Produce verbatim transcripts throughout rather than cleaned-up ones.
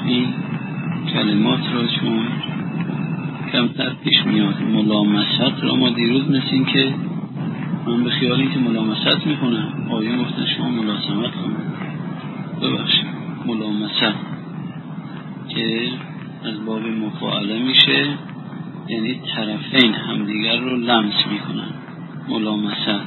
این کلمات را چون کمتر پیش میاد. ملامست را ما دیروز مثل این که من به خیال این که ملامست میکنم، آیه گفتن شما ملاسمت کنم، ببخشید ملامست که از باب مفاعله میشه، یعنی طرفین همدیگر رو لمس میکنن. ملامست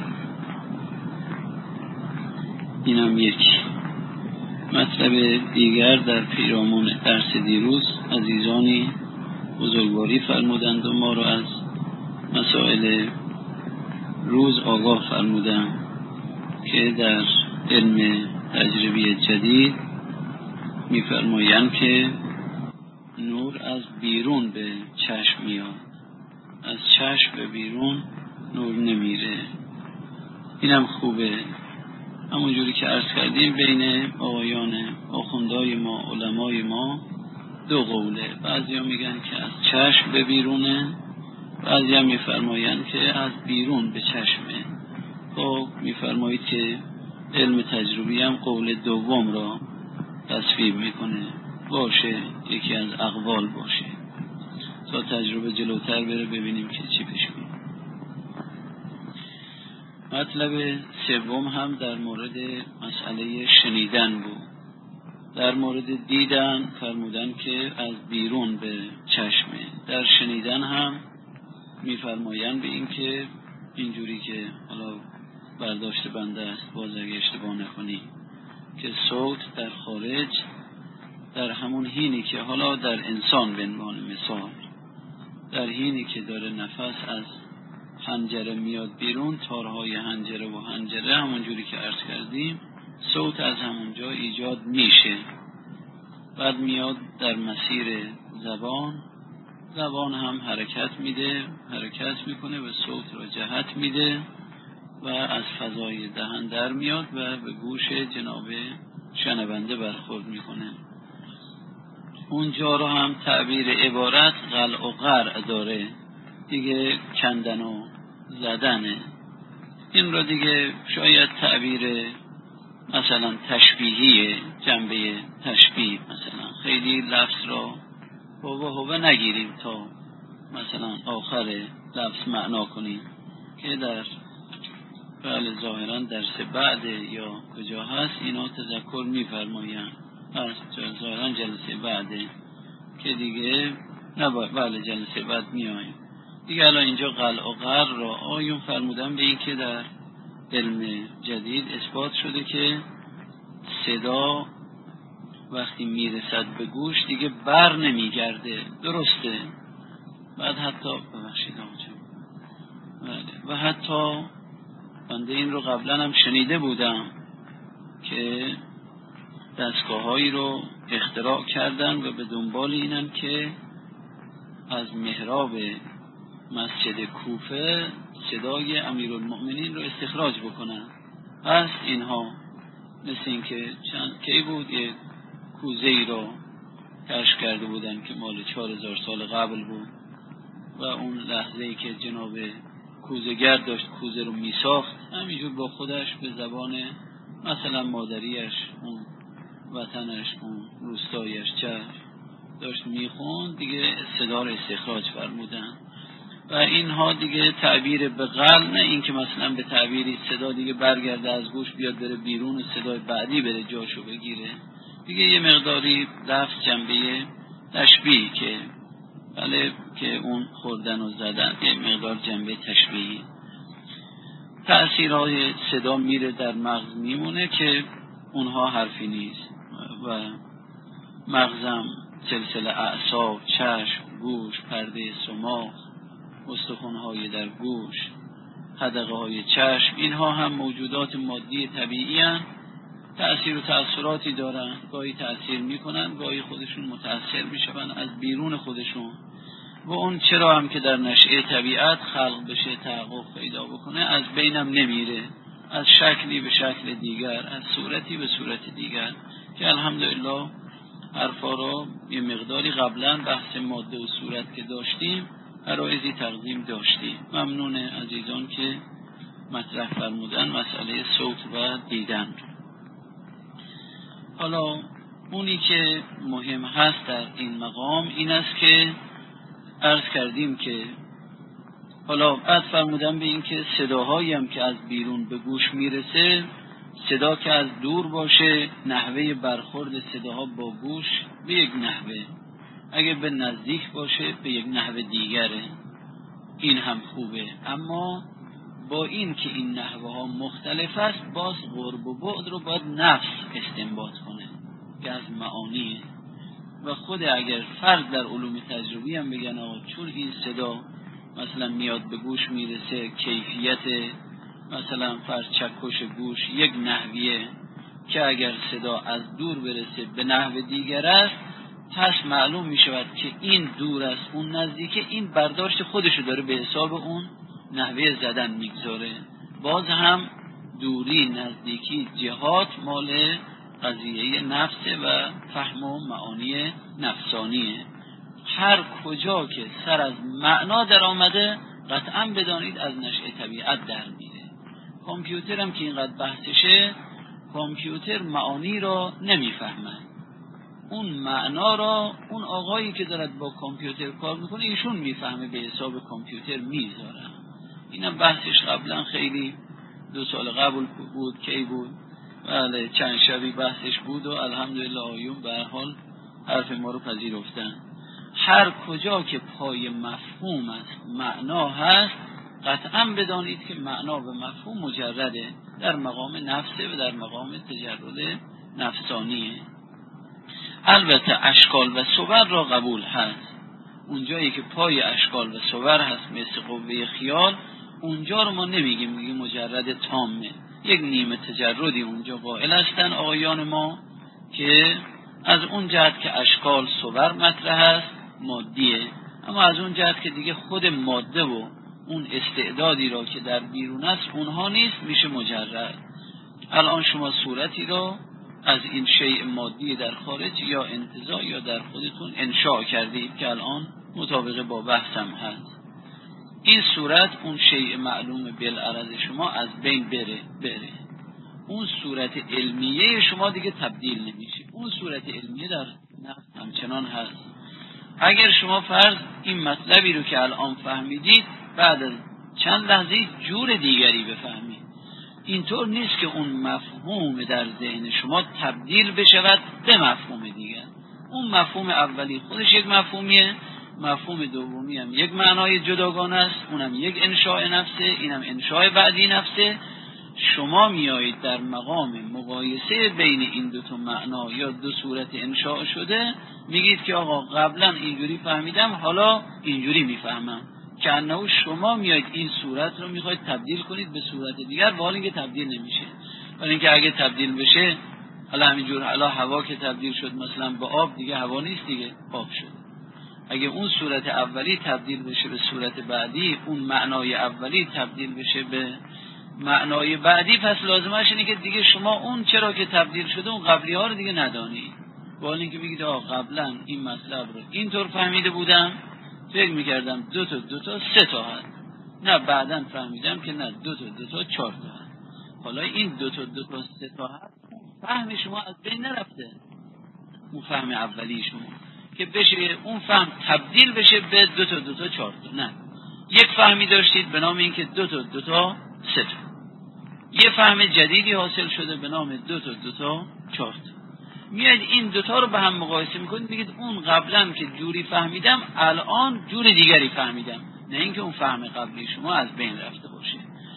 اینم یک مطلب دیگر. در پیرامون درس دیروز عزیزانی بزرگواری فرمودند و ما رو از مسائل روز آگاه فرمودند که در علم تجربی جدید میفرمایند که نور از بیرون به چشم میاد، از چشم به بیرون نور نمیره. اینم خوبه. همونجوری که عرض کردیم بین آقایان آخوندهای ما، علمای ما دو قوله. بعضی ها میگن که از چشم به بیرونه، بعضی ها میفرماین که از بیرون به چشمه. خب میفرمایید که علم تجربی هم قول دوم را تصویب میکنه، باشه یکی از اقوال باشه تا تجربه جلوتر بره ببینیم که چی پیش میاد. مطلب سوم هم در مورد مسئله شنیدن بود. در مورد دیدن فرمودن که از بیرون به چشمه. در شنیدن هم میفرمایند به این که اینجوری که حالا برداشت بنده است، باز اگه اشتباه نکنی، که صوت در خارج در همون حینی که حالا در انسان به عنوان مثال در حینی که داره نفس از حنجره میاد بیرون، تارهای حنجره و حنجره همونجوری که عرض کردیم صوت از همونجا ایجاد میشه، بعد میاد در مسیر زبان، زبان هم حرکت میده، حرکت میکنه و صوت را جهت میده و از فضای دهن در میاد و به گوش جناب شنونده برخورد میکنه. اونجا رو هم تعبیر عبارت قلع و قرع داره دیگه، کندن و زدنه. این رو دیگه شاید تعبیر مثلا تشبیهی، جنبه تشبیه، مثلا خیلی لفظ را هوه هوه نگیریم تا مثلا آخر لفظ معنا کنیم که در بله ظاهرا درس بعد یا کجا هست اینا تذکر میفرمایند، هست ظاهرا جلسه بعده که دیگه نباید، بله جلسه بعد میاییم دیگه. الان اینجا قلع و قرع را آیون فرمودن به این که در علم جدید اثبات شده که صدا وقتی میرسد به گوش دیگه بر نمیگرده، درسته. بعد حتی ببخشید بله و حتی بنده این رو قبلا هم شنیده بودم که دستگاه هایی رو اختراع کردن و به دنبال اینن که از محراب مسجد کوفه صدای امیرالمؤمنین رو استخراج بکنن. پس اینها مثل این که چند کی بود یک کوزه ای رو کشف کرده بودن که مال چهار هزار سال قبل بود و اون لحظه ای که جناب کوزه‌گر داشت کوزه رو میساخت همینجور با خودش به زبان مثلا مادریش، اون وطنش، اون روستایش چه داشت میخوند دیگه، صدا رو استخراج فرمودن. و اینها دیگه تعبیر به قلع، نه این که مثلا به تعبیری صدا دیگه برگرده از گوش بیاد بره بیرون و صدای بعدی بره جاشو بگیره دیگه، یه مقداری لفظ جنبه تشبیه که بله که اون خوردن و زدن یه مقدار جنبه تشبیهی. تأثیرهای صدا میره در مغز میمونه که اونها حرفی نیست و مغزم سلسله اعصاب، چشم، گوش، پرده سماق، استخوان‌های در گوش، حدقه‌های چشم، اینها هم موجودات مادی طبیعی هستند، تأثیر و تأثیراتی دارن، گاهی تأثیر میکنن گاهی خودشون متأثر میشن از بیرون خودشون و اون چرا هم که در نشأه طبیعت خلق بشه، تحقق پیدا بکنه، از بینم نمیره، از شکلی به شکل دیگر، از صورتی به صورت دیگر که الحمدلله حرفا رو یه مقداری قبلا بحث ماده و صورت که داشتیم عرایزی تقدیم داشتیم. ممنون عزیزان که مطرح فرمودن مسئله صوت و دیدن. حالا اونی که مهم هست در این مقام این است که عرض کردیم که حالا بعد فرمودن به این که صداهایی هم که از بیرون به گوش میرسه، صدا که از دور باشه نحوه برخورد صداها با گوش به یک نحوه، اگه به نزدیک باشه به یک نحوه دیگره، این هم خوبه. اما با این که این نحوه ها مختلف است، باز قرب و بعد رو باید نفس استنباط کنه که از معانیه. و خود اگر فرد در علوم تجربی هم بگن آقا چون این صدا مثلا میاد به گوش میرسه، کیفیت مثلا فرد چکش گوش یک نحویه که اگر صدا از دور برسه به نحو دیگر است، پس معلوم می شود که این دور است اون نزدیکه، این برداشت خودشو داره به حساب اون نحوه زدن میگذاره. باز هم دوری نزدیکی جهات مال قضیه نفسه و فهم و معانی نفسانیه. هر کجا که سر از معنا در آمده قطعا بدانید از نشأه طبیعت در میره. کامپیوتر هم که اینقدر بحثشه، کامپیوتر معانی را نمیفهمه، اون معنا را اون آقایی که دارد با کامپیوتر کار میکنه ایشون میفهمه، به حساب کامپیوتر میذاره. اینم بحثش قبلا خیلی دو سال قبل بود، کی بود؟ بله چند شبی بحثش بود و الحمدلله آیون به هر حال حرف ما رو پذیرفتن. هر کجا که پای مفهوم است معنا هست، قطعا بدانید که معنا و مفهوم مجرده، در مقام نفسه و در مقام تجرد نفسانیه. البته اشکال و صور را قبول هست، اونجایی که پای اشکال و صور هست مثل قوه خیال، اونجا رو ما نمیگیم، میگیم مجرد تامه، یک نیمه تجردی اونجا قائل هستن آقایان ما که از اون جهت که اشکال صور مطرح است مادیه، اما از اون جهت که دیگه خود ماده و اون استعدادی را که در بیرون است اونها نیست، میشه مجرد. الان شما صورتی را از این شیء مادی در خارج یا انتزاع یا در خودتون انشاء کردید که الان مطابق با بحثم هست. این صورت اون شیء معلوم بالعرض شما از بین بره بره اون صورت علمیه شما دیگه تبدیل نمیشه، اون صورت علمیه در نفس همچنان هست. اگر شما فرض این مطلبی رو که الان فهمیدید بعد از چند لحظه جور دیگری بفهمید، اینطور نیست که اون مفهوم در ذهن شما تبدیل بشود به مفهوم دیگر. اون مفهوم اولی خودش یک مفهومیه، مفهوم دومی هم یک معنای جداگانه است، اونم یک انشاء نفسه، اینم انشاء بعدی نفسه. شما میایید در مقام مقایسه بین این دو تا معنا یا دو صورت انشاء شده، میگید که آقا قبلا اینجوری فهمیدم حالا اینجوری میفهمم، که انه شما میایید این صورت رو میخواید تبدیل کنید به صورت دیگر، با حال اینکه تبدیل نمیشه. ولی اینکه اگه تبدیل بشه، حالا همینجور حالا هوا که تبدیل شد مثلا به آب، دیگه هوا نیست دیگه، آب شد. اگه اون صورت اولی تبدیل بشه به صورت بعدی، اون معنای اولی تبدیل بشه به معنای بعدی، پس لازمش اینه که دیگه شما اون چرا که تبدیل شده اون قبلی ها رو دیگه ندانید. با حال اینکه بگید آقا قبلا این مطلب رو اینطور فهمیده بودم، فکر میکردم دو تا دو تا سه تا هست، نه بعداً فهمیدم که نه دو تا دو تا چهار تا هست. حالا این دو تا دو تا سه تا هست، فهم شما از بین نرفته، اون فهم اولی شما که بشه اون فهم تبدیل بشه به دو تا دو تا چهار تا، نه، یک فهمی داشتید به نام اینکه دو تا دو تا سه تا، یه فهم جدیدی حاصل شده به نام دو تا دو تا چهار تا. میاد این دوتا رو به هم مقایسه میکنید، میگید اون قبلا که جوری فهمیدم الان جور دیگری فهمیدم، نه اینکه اون فهم قبلی شما از بین رفته باشه.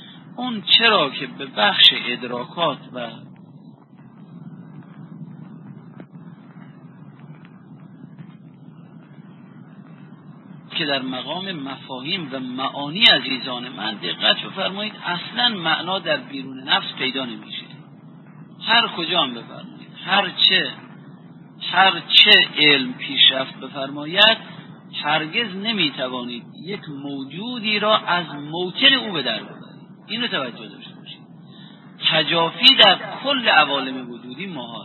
اون چرا که به بخش ادراکات و که در مقام مفاهیم و معانی عزیزان من دقت بفرمایید، اصلا معنا در بیرون نفس پیدا نمیشه. هر کجا هم بفرمایید، هر چه هر چه علم پیشرفت بفرماید، هرگز نمیتوانید یک موجودی را از موطن او به در ببرید. اینو توجه داشته باشید. تجافی در کل عوالم وجودی محال.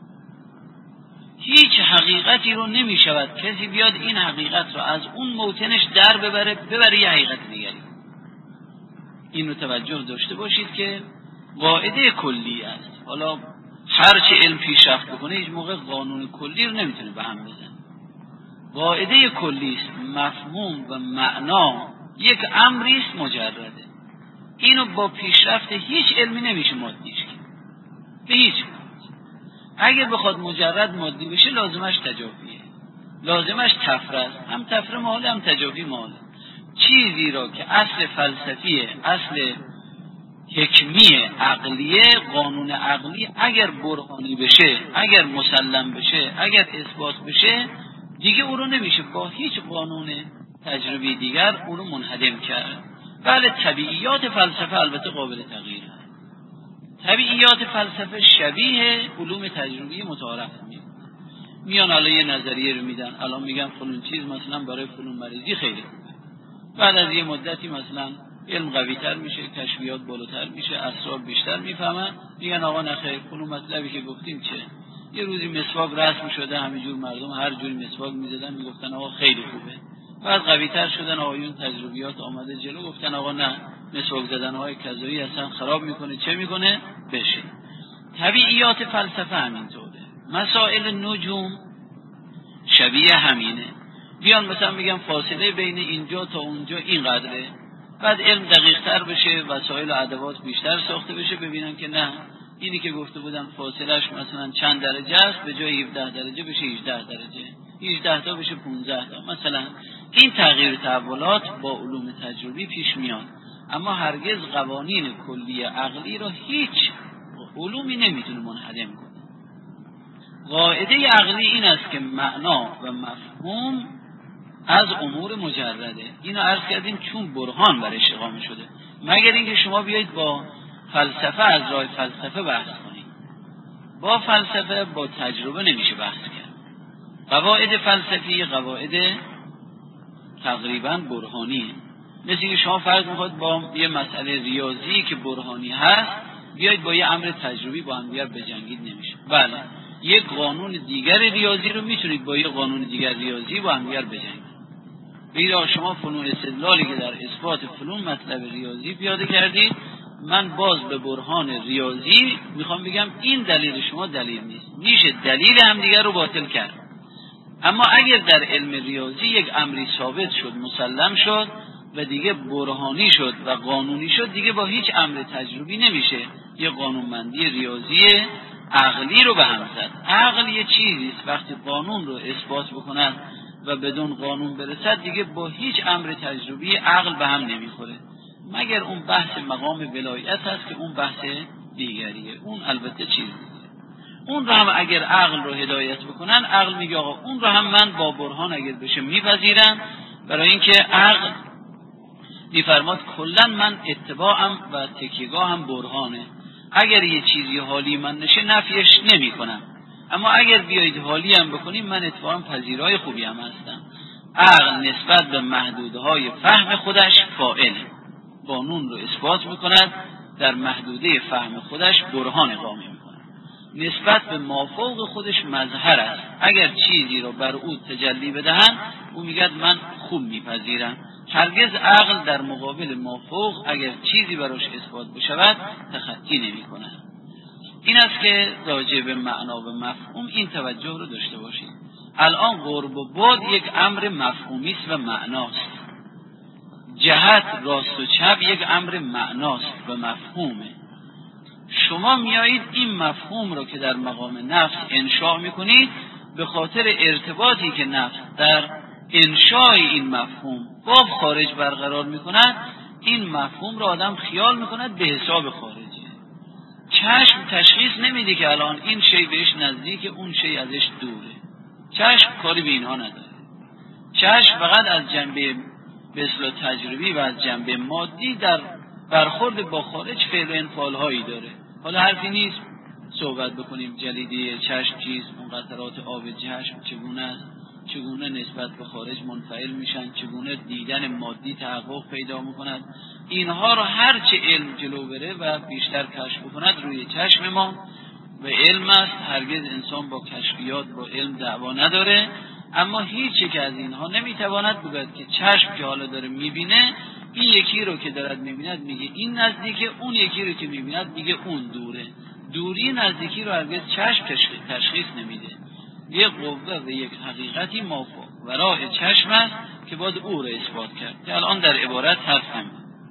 هیچ حقیقتی رو نمیشود کسی بیاد این حقیقت رو از اون موطنش در ببره ببره یه حقیقت دیگری. اینو توجه داشته باشید که قاعده کلی است. حالا هرچه علم پیشرفت بکنه هیچ موقع قانون کلی رو نمیتونه به هم بزنه. قاعده کلی است، مفهوم و معنا یک امری است مجرده. اینو با پیشرفت هیچ علمی نمیشه مادیش کرد، به هیچ وجه. اگه بخواد مجرد مادی بشه لازمش تجافیه، لازمش تفره است. هم تفره محاله هم تجافی محاله. چیزی را که اصل فلسفیه، اصل حکمی عقلیه، قانون عقلی اگر برهانی بشه، اگر مسلم بشه، اگر اثبات بشه، دیگه او رو نمیشه با هیچ قانون تجربی دیگر او رو منهدم کرد. بله طبیعیات فلسفه البته قابل تغییر هست. طبیعیات فلسفه شبیه علوم تجربی متعارف میاد. میان الان یه نظریه رو میدن، الان میگن فلان چیز مثلا برای فلان مریضی خیلی خوبه. بعد از یه مدتی مثلا علم قوی‌تر میشه، کشفیات بالاتر میشه، اسرار بیشتر میفهمن، میگن آقا نخیر، فلان مطلبی که گفتیم چه؟ یه روزی مسواک رسم شده، همینجور مردم هر جوری مسواک میزدن میگفتن آقا خیلی خوبه. بعد قوی‌تر شدن، آقایون تجربیات آمده جلو، گفتن آقا نه، مسواک زدن‌های کذایی اصلا خراب میکنه، چه میکنه؟ بشه. طبیعیات فلسفه همینطوره. مسائل نجوم شبیه همینه. بیان مثلا میگم فاصله بین اینجا تا اونجا اینقدره، بعد علم دقیق تر بشه، وسایل و ادوات بیشتر ساخته بشه، ببینن که نه، اینی که گفته بودن فاصلهش مثلا چند درجه است، به جای هفده درجه بشه هجده درجه، هجده تا بشه پانزده تا مثلا. این تغییر تحولات با علوم تجربی پیش میاد، اما هرگز قوانین کلی عقلی را هیچ علومی نمیتونه منهدم کنه. قاعده عقلی این است که معنا و مفهوم از امور مجرده. اینو عرض کردیم چون برهان برش اقامه شده، مگر اینکه شما بیایید با فلسفه از راه فلسفه بحث کنید. با فلسفه با تجربه نمیشه بحث کرد. قواعد فلسفی قواعد تقریبا برهانیه. مثل که شما فرض میخواد با یه مسئله ریاضی که برهانی هست بیایید با یه امر تجربی با هم دیگر بجنگید، نمیشه. بله یک قانون دیگر ریاضی رو میتونید با یه قانون دیگر ریاضی با هم دیگر بجنگید. بگید شما فلان استدلالی که در اثبات فلان مطلب ریاضی پیاده کردید، من باز به برهان ریاضی میخوام بگم این دلیل شما دلیل نیست، میشه دلیل هم دیگر رو باطل کرد. اما اگر در علم ریاضی یک امری ثابت شد، مسلم شد و دیگه برهانی شد و قانونی شد، دیگه با هیچ امر تجربی نمیشه یه قانونمندی ریاضی عقلی رو به هم زد. عقل یه چیزیست وقتی قانون رو اثبات بکنن و بدون قانون برسد، دیگه با هیچ امر تجربی عقل به هم نمیخوره، مگر اون بحث مقام ولایت هست که اون بحث دیگریه، اون البته چیزیه. اون رو هم اگر عقل رو هدایت بکنن، عقل میگه آقا اون رو هم من با برهان اگر بشه میپذیرم، برای اینکه عقل میفرماد کلا من اتباعم و تکیهگاهم برهانه. اگر یه چیزی حالی من نشه نفیش نمی کنم، اما اگر بیایید حالی هم بکنیم من اتفاقا پذیرای خوبی هم هستم. عقل نسبت به محدودهای فهم خودش فاعل، قانون رو اثبات میکند، در محدوده فهم خودش برهان اقامه میکند. نسبت به مافوق خودش مظهر است، اگر چیزی رو بر او تجلی بدهند او میگه من خوب میپذیرم. هرگز عقل در مقابل مافوق اگر چیزی براش اثبات بشود تخطی نمی کند. این است که راجع به معنا و مفهوم این توجه رو داشته باشید. الان قرب و بعد یک امر مفهومی است و معناست. جهت راست و چپ یک امر معناست و مفهومه. شما میایید این مفهوم رو که در مقام نفس انشاء میکنید، به خاطر ارتباطی که نفس در انشاء این مفهوم با خارج برقرار میکند، این مفهوم رو آدم خیال میکند به حساب خارجی. چشم تشخیص نمیده که الان این شی بهش نزدیک، اون شی ازش دوره. چشم کاری به اینها نداره. چشم فقط از جنبه به اصطلاح تجربی و از جنبه مادی در برخورد با خارج فعل و انفعال هایی داره. حالا حرفی نیست صحبت بکنیم جلیده چشم چیست، اون قطرات آب چشم چگونه است، چگونه نسبت به خارج منفعل میشن، چگونه دیدن مادی تحقق پیدا میکند. اینها رو هرچه علم جلو بره و بیشتر کشف بکند روی چشم ما و علم است. هرگز انسان با کشفیات با علم دعوا نداره، اما هیچ یک از اینها نمیتواند بگوید که چشم که حالا داره میبینه، این یکی رو که دارد میبیند میگه این نزدیکه، اون یکی رو که میبیند میگه اون دوره. دوری نزدیکی رو هرگز چشم تشخیص نمیده. یک قوه و یک حقیقتی مافوق ورای چشم است که باید او را اثبات کرد که الان در عبارت هستم.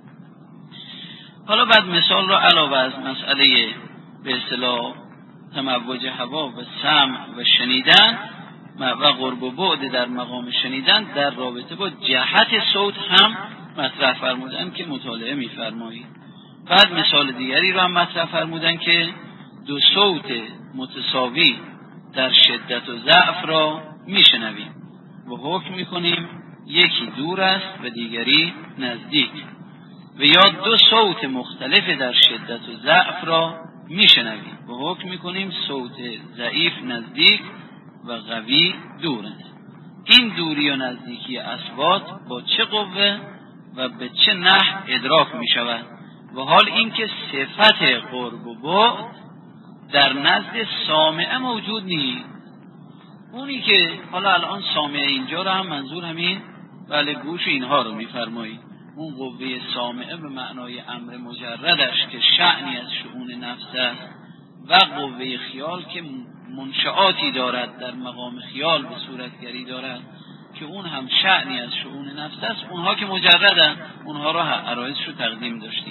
حالا بعد مثال را علاوه از مسئله به اصطلاح تموج هوا و سمع و شنیدن و قرب و بعد در مقام شنیدن در رابطه با جهت صوت هم مطرح فرمودن که مطالعه می‌فرمایید. بعد مثال دیگری را هم مطرح فرمودن که دو صوت متساوی در شدت و ضعف را میشنویم و حکم میکنیم یکی دور است و دیگری نزدیک، و یا دو صوت مختلف در شدت و ضعف را میشنویم و حکم میکنیم صوت ضعیف نزدیک و قوی دور است. این دوری و نزدیکی اصوات با چه قوه و به چه نحو ادراک میشود و حال اینکه صفت قرب و بعد در نزد سامعه موجود نیست. اونی که حالا الان سامعه اینجا رو هم منظور همین بله گوش اینها رو میفرمایید، اون قوه سامعه به معنای امر مجردش که شأنی از شؤون نفس است و قوه خیال که منشآتی دارد در مقام خیال به صورتگری دارد که اون هم شأنی از شؤون نفس است. اونها که مجردن اونها رو عرایضش رو تقدیم داشتیم.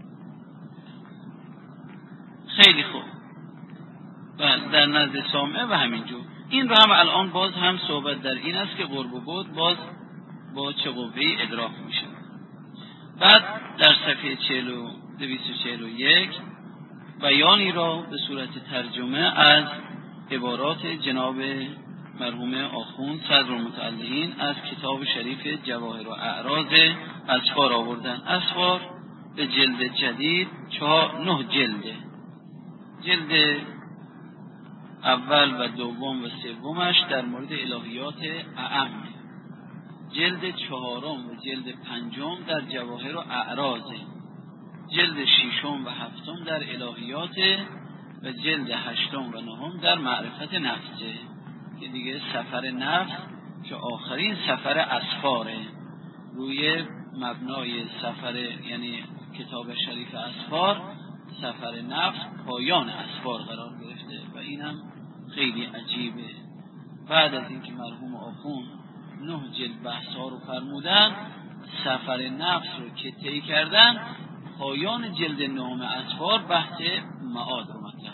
خیلی خوب. بله در نزد سامعه و همینجور این رو هم الان باز هم صحبت در این است که قرب و بعد باز با چه قوه‌ای ادراک میشه. بعد در صفحه دویست و چهل و یک بیانی را به صورت ترجمه از عبارات جناب مرحوم آخوند صدر المتعلقین از کتاب شریف جواهر و اعراض اسفار آوردن. اسفار به جلد جدید چهار نه جلده، جلد اول و دوم و سومش در مورد الهیات اعم، جلد چهارم و جلد پنجم در جواهر و اعراض، جلد ششم و هفتم در الهیات و جلد هشتم و نهم در معرفت نفسه که دیگه سفر نفس که آخرین سفر اسفاره روی مبنای سفر یعنی کتاب شریف اسفار سفر نفس پایان اسفار قرار گرفته و اینم خیلی عجیبه. بعد از اینکه مرحوم آخوند نه جلد بحث ها رو فرمودن، سفر نفس رو که طی کردن، پایان جلد نهم اسفار بحث معاد رو مطرح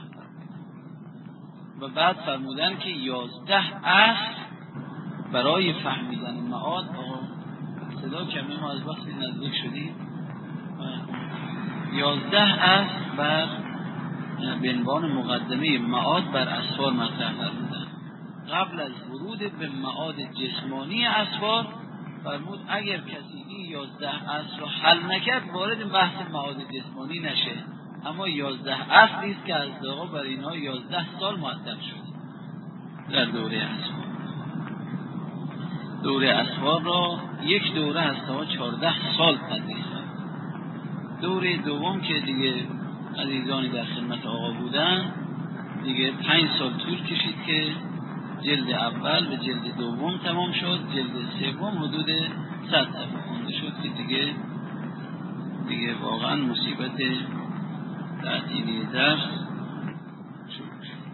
و بعد فرمودن که یازده اصل برای فهمیدن معاد. آقا صدا کمی ما از وقتی نزدیک شدیم. یازده اصل بر به عنوان مقدمه معاد بر اسفار مطرح فرمودن. قبل از ورود به معاد جسمانی اسفار فرمود اگر کسی این یازده اصل رو حل نکرد وارد بحث معاد جسمانی نشه، اما یازده اصلی است که از داغا بر اینها یازده سال مؤدب شد در دوره اسفار. دوره اسفار را یک دوره هست تا چهارده سال تدریس کرد. دوره دوم که دیگه عزیزانی در خدمت آقا بودن دیگه پنج سال طول کشید که جلد اول و جلد دوم تمام شد، جلد سوم حدود صد صفحه خونده شد که دیگه دیگه واقعا مصیبت تعطیلی درس شروع شد.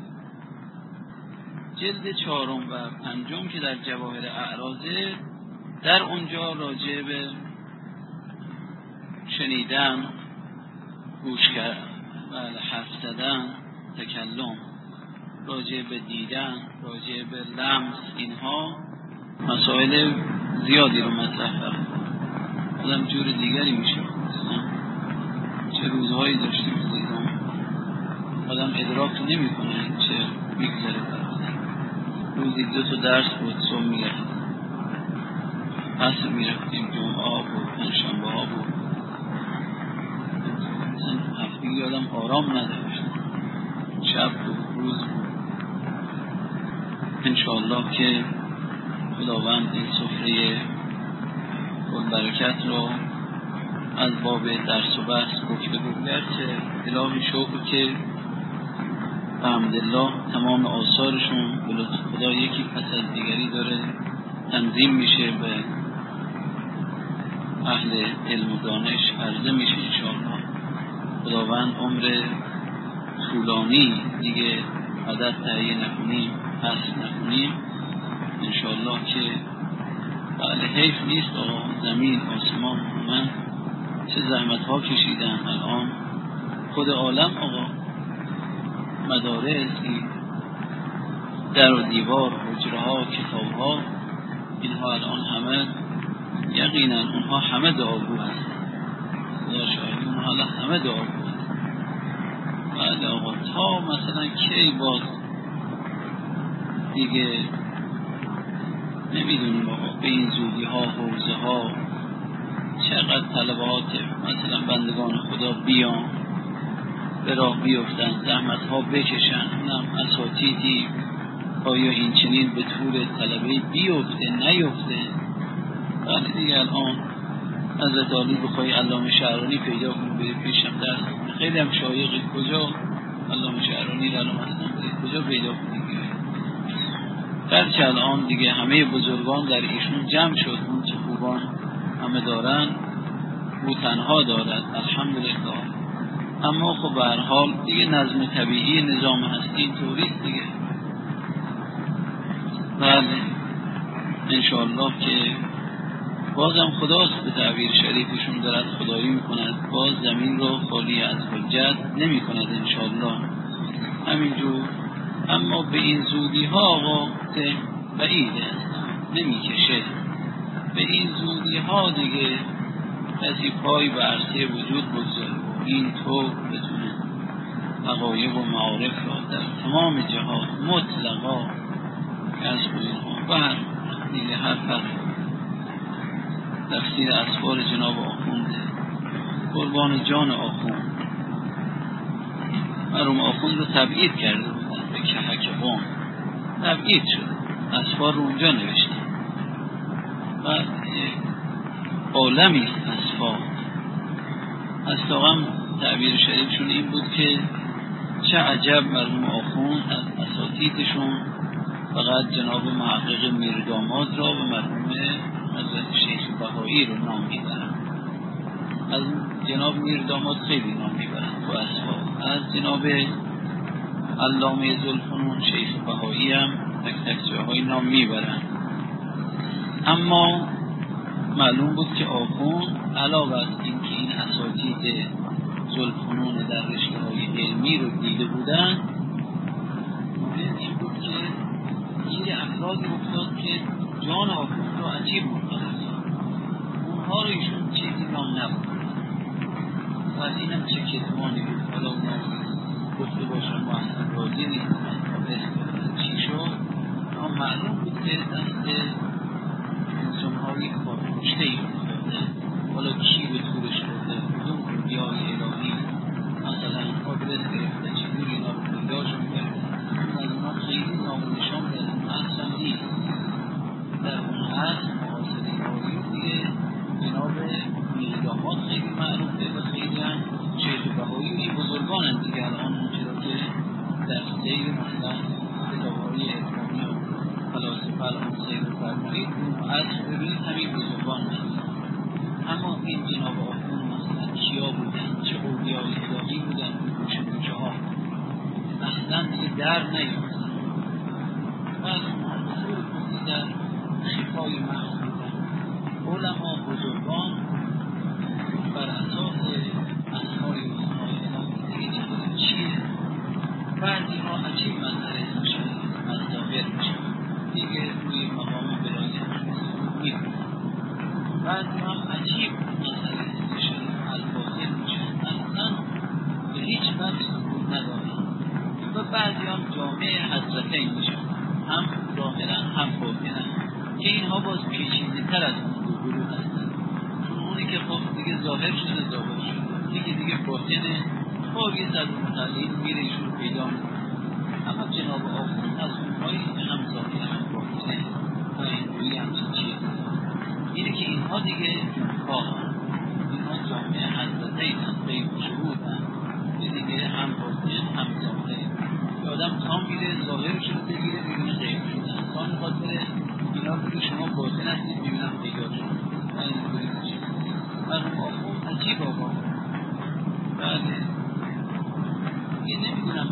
جلد چهارم و پنجم که در جواهر اعراضه در اونجا راجع به شنیدن، گوش کردن، بله حرف زدن، تکلم، راجع به دیدن، راجع به لمس، اینها مسائل زیادی رو مطرح کرد. آدم جور دیگری میشه. چه روزهایی داشتیم عزیزان آدم ادراک نمی کنه چه میگذره برده. روزی دو تا درس بود، صبح میرفتیم عصر میرفتیم، جمعه ها بود، پنجشنبه ها بود، مثلا هفتگی آدم آرام نداشت، شب بود، روز بود. انشاءالله که خداوند این سفره گل برکت رو از باب درس و بحث گفتگو گرچه الهی شکر که بحمدالله تمام آثارشون به لطف خدا یکی پس از دیگری داره تنظیم میشه به اهل علم و دانش عرضه میشه. انشاءالله خداوند عمر طولانی دیگه عدد تهیه نکنیم، حذف نکنیم، انشاءالله که بله حیف نیست. آقا زمین آسمان من چه زحمت ها کشیدن، الان خود عالم آقا مدارس، در و دیوار، حجره ها، کتاب ها، اینها الان همه یقینا اونها همه دعاگو هستن، خدا شاهد اونها الان همه دعاگو هستن. بله آقا تا مثلا کی باز دیگه نمیدونیم آقا به این زودی ها حوزه ها چقدر طلبات مثلا بندگان خدا بیان به راه بیفتن، زحمت ها بکشن، اونم اساتیدی آیا این چنین به طور طلبه بیفته نیفته. بله دیگه الان حضرت عالی بخوای علامه شعرانی پیدا کنی بری پیشم درس خیلی هم شایقی، کجا علامه شعرانی رو الان مثلا بری کجا پیدا کنی؟ گرچه الان دیگه همه بزرگان در ایشون جمع شد، اون چه خوبان همه دارن او تنها دارد الحمدلله. اما خب به هر حال دیگه نظم طبیعی نظام هستی اینطوریست دیگه. بله انشاءالله که بازم خداست به تعبیر شریفشون دارد خدایی میکند، باز زمین رو خالی از حجت نمی کند انشاءالله همینجور. اما به این زودی ها آقا بعیده نمی کشه، به این زودی ها دیگه کسی پای به عرصه وجود بگذاره این تو بتونه حقایق و معارف را در تمام جهات مطلقا کسب اینها و هر دیگه هر فرق تفسیر اسفار جناب آخونده قربان جان آخوند مرحوم آخوند رو تبعید کرده بودن به کهک قوم، تبعید شد، اسفار رو اونجا نوشتن و عالمی است اسفار. اصلا تعبیر شریفشون این بود که چه عجب مرحوم آخوند از اساتیدشون فقط جناب محقق میرداماد را و مرحوم حضرت شیخ بهایی رو نام میبرن، از جناب میرداماد خیلی نام میبرن تو اسفار، از جناب علامه ذوالفنون شیخ بهایی هم تک تک جاهای نام میبرن. اما معلوم بود که آخوند علاوه از اینکه این اساتید ذوالفنون در رشته های علمی رو دیده بودن، این بود که این افرادی افتاد که جان آخوند رو عجیب مختلف اونها رو ایشون چیزی نام نبود و از اینم چه کتمانی بود، حالا اونا گفته باشن محسن رازی نیست من چی شد، اما معلوم بود که دست انسانهایی کارکشته ای افتاده، حالا کی به طورش شده کدوم رویای الهی مثلا آدرس گرفته چجوری اینا رو پیداشون کرده، از اونا خیلی نامونشان در اون اصل هم نیست. در اون اصل محاصره هایی دیگه جناب میرداماد خیلی معروفه و خیلی هم شیخ بهایی و این بزرگان هم دیگه الان اون چرا که در سیر مثلا کتابهای ارفانی و فلاسفه الان سیر فرمایید اون اصل ببینید همین بزرگان هست. اما این جناب آخوند مثلا کیا بودن، چه اولیای الهی بودن، گوشه گوشه ها اصلا دیگه در نیفتن و از محصول کسی در خفای محض بودن. علما بزرگان بر اساس اسمای و اسمای الهی دیگه نمیدونن چیه، بعضی ها عجیب منظره میشه از ظاهر میشه دیگه روی مقام ولایت میکنن، بعضی هم عجیب منظره میشه از باطل میشه اصلا به هیچ وجه ثبوت ندارن و بعضی هم جامعه حضرتین میشه هم ظاهرا هم باطنا که اینها باز پیچیده تر از اون دو گروه هستن، چون اونی که خب دیگه ظاهر شده ظاهر شده دیگه دیگه باطنه خب یه صد متعلیم میره ایشون رو پیدا میکنه. اما جناب آخوند از اونهایی هم ظاهر هم باطنه و این روی همچین چیز اینه که اینها دیگه جنفا هم اینها جامعه حضرتین هم غیب شهود هم دیگه هم باطن هم ظاهر که آدم تا میره ظاهرش رو بگیره ببینه غیب شده تا میخواد بره اینا بگه شما باطن هستید ببینم پیدا شد و این دوری میشه. مرحوم آخوند عجیب آقا بله یه نمیدونم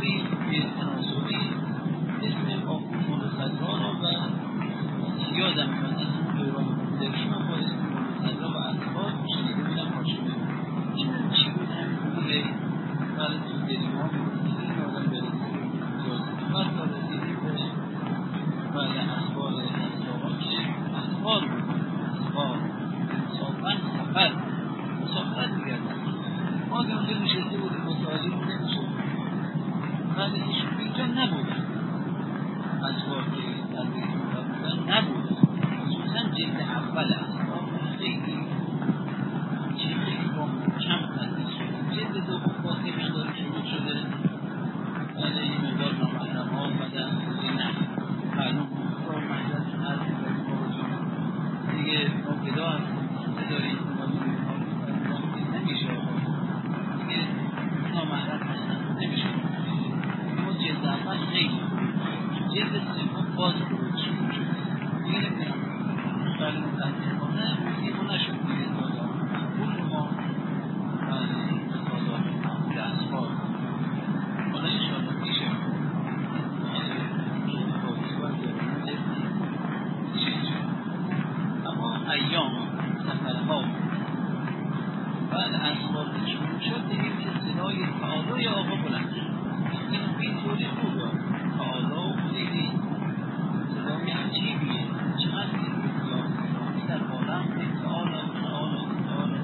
کاری به تناسبی اسم آخون ملوصدرا را و یادم میاد از اون دوران کودکی من با اسم ملوصدرا و اطفال شنیده بودم آشنا. این چی بود همین بوده برای تو دلی ما میگه این آدم برسه یازده بعد تا رسیدی به بله اخبار اصحابا که اخبار بود اخبار انصافا سفر مسافرت میگردن ما که اونجا نشسته بودیم متوجه نمیشد ولی ایشون اینجا نبودن اخبار که در بیرون بودن نبودن خصوصا جلد اول اخبار خیلی چه خیلی با کم تدریس شده جلد دوم با که مقدار شروع شده ولی این مقدار نامحرم ها آمدن خیلی نه معلوم با مجلس هر میداریم با وجود دیگه ما پیدا هستیم صدایی ما میدونیم نمیشه دیگه نامحرم هستن نمیشه ما جلد اول خیلی جلد سوم باز خروج شروع شد دیگه نمیدونم بله متاسفانه دیگه نشد دیگه دادا معقول ما بله دادا معقول اصفار حالا انشاءالله میشه اما ایام سفرها بعد اصفار شروع شد دیدیم که صدای تعالای آقا بلند شد این اینطوری بود تعالی خیلی صدای عجیبیه چقدر این بسیاری در عالم تعالی تعالی تعالی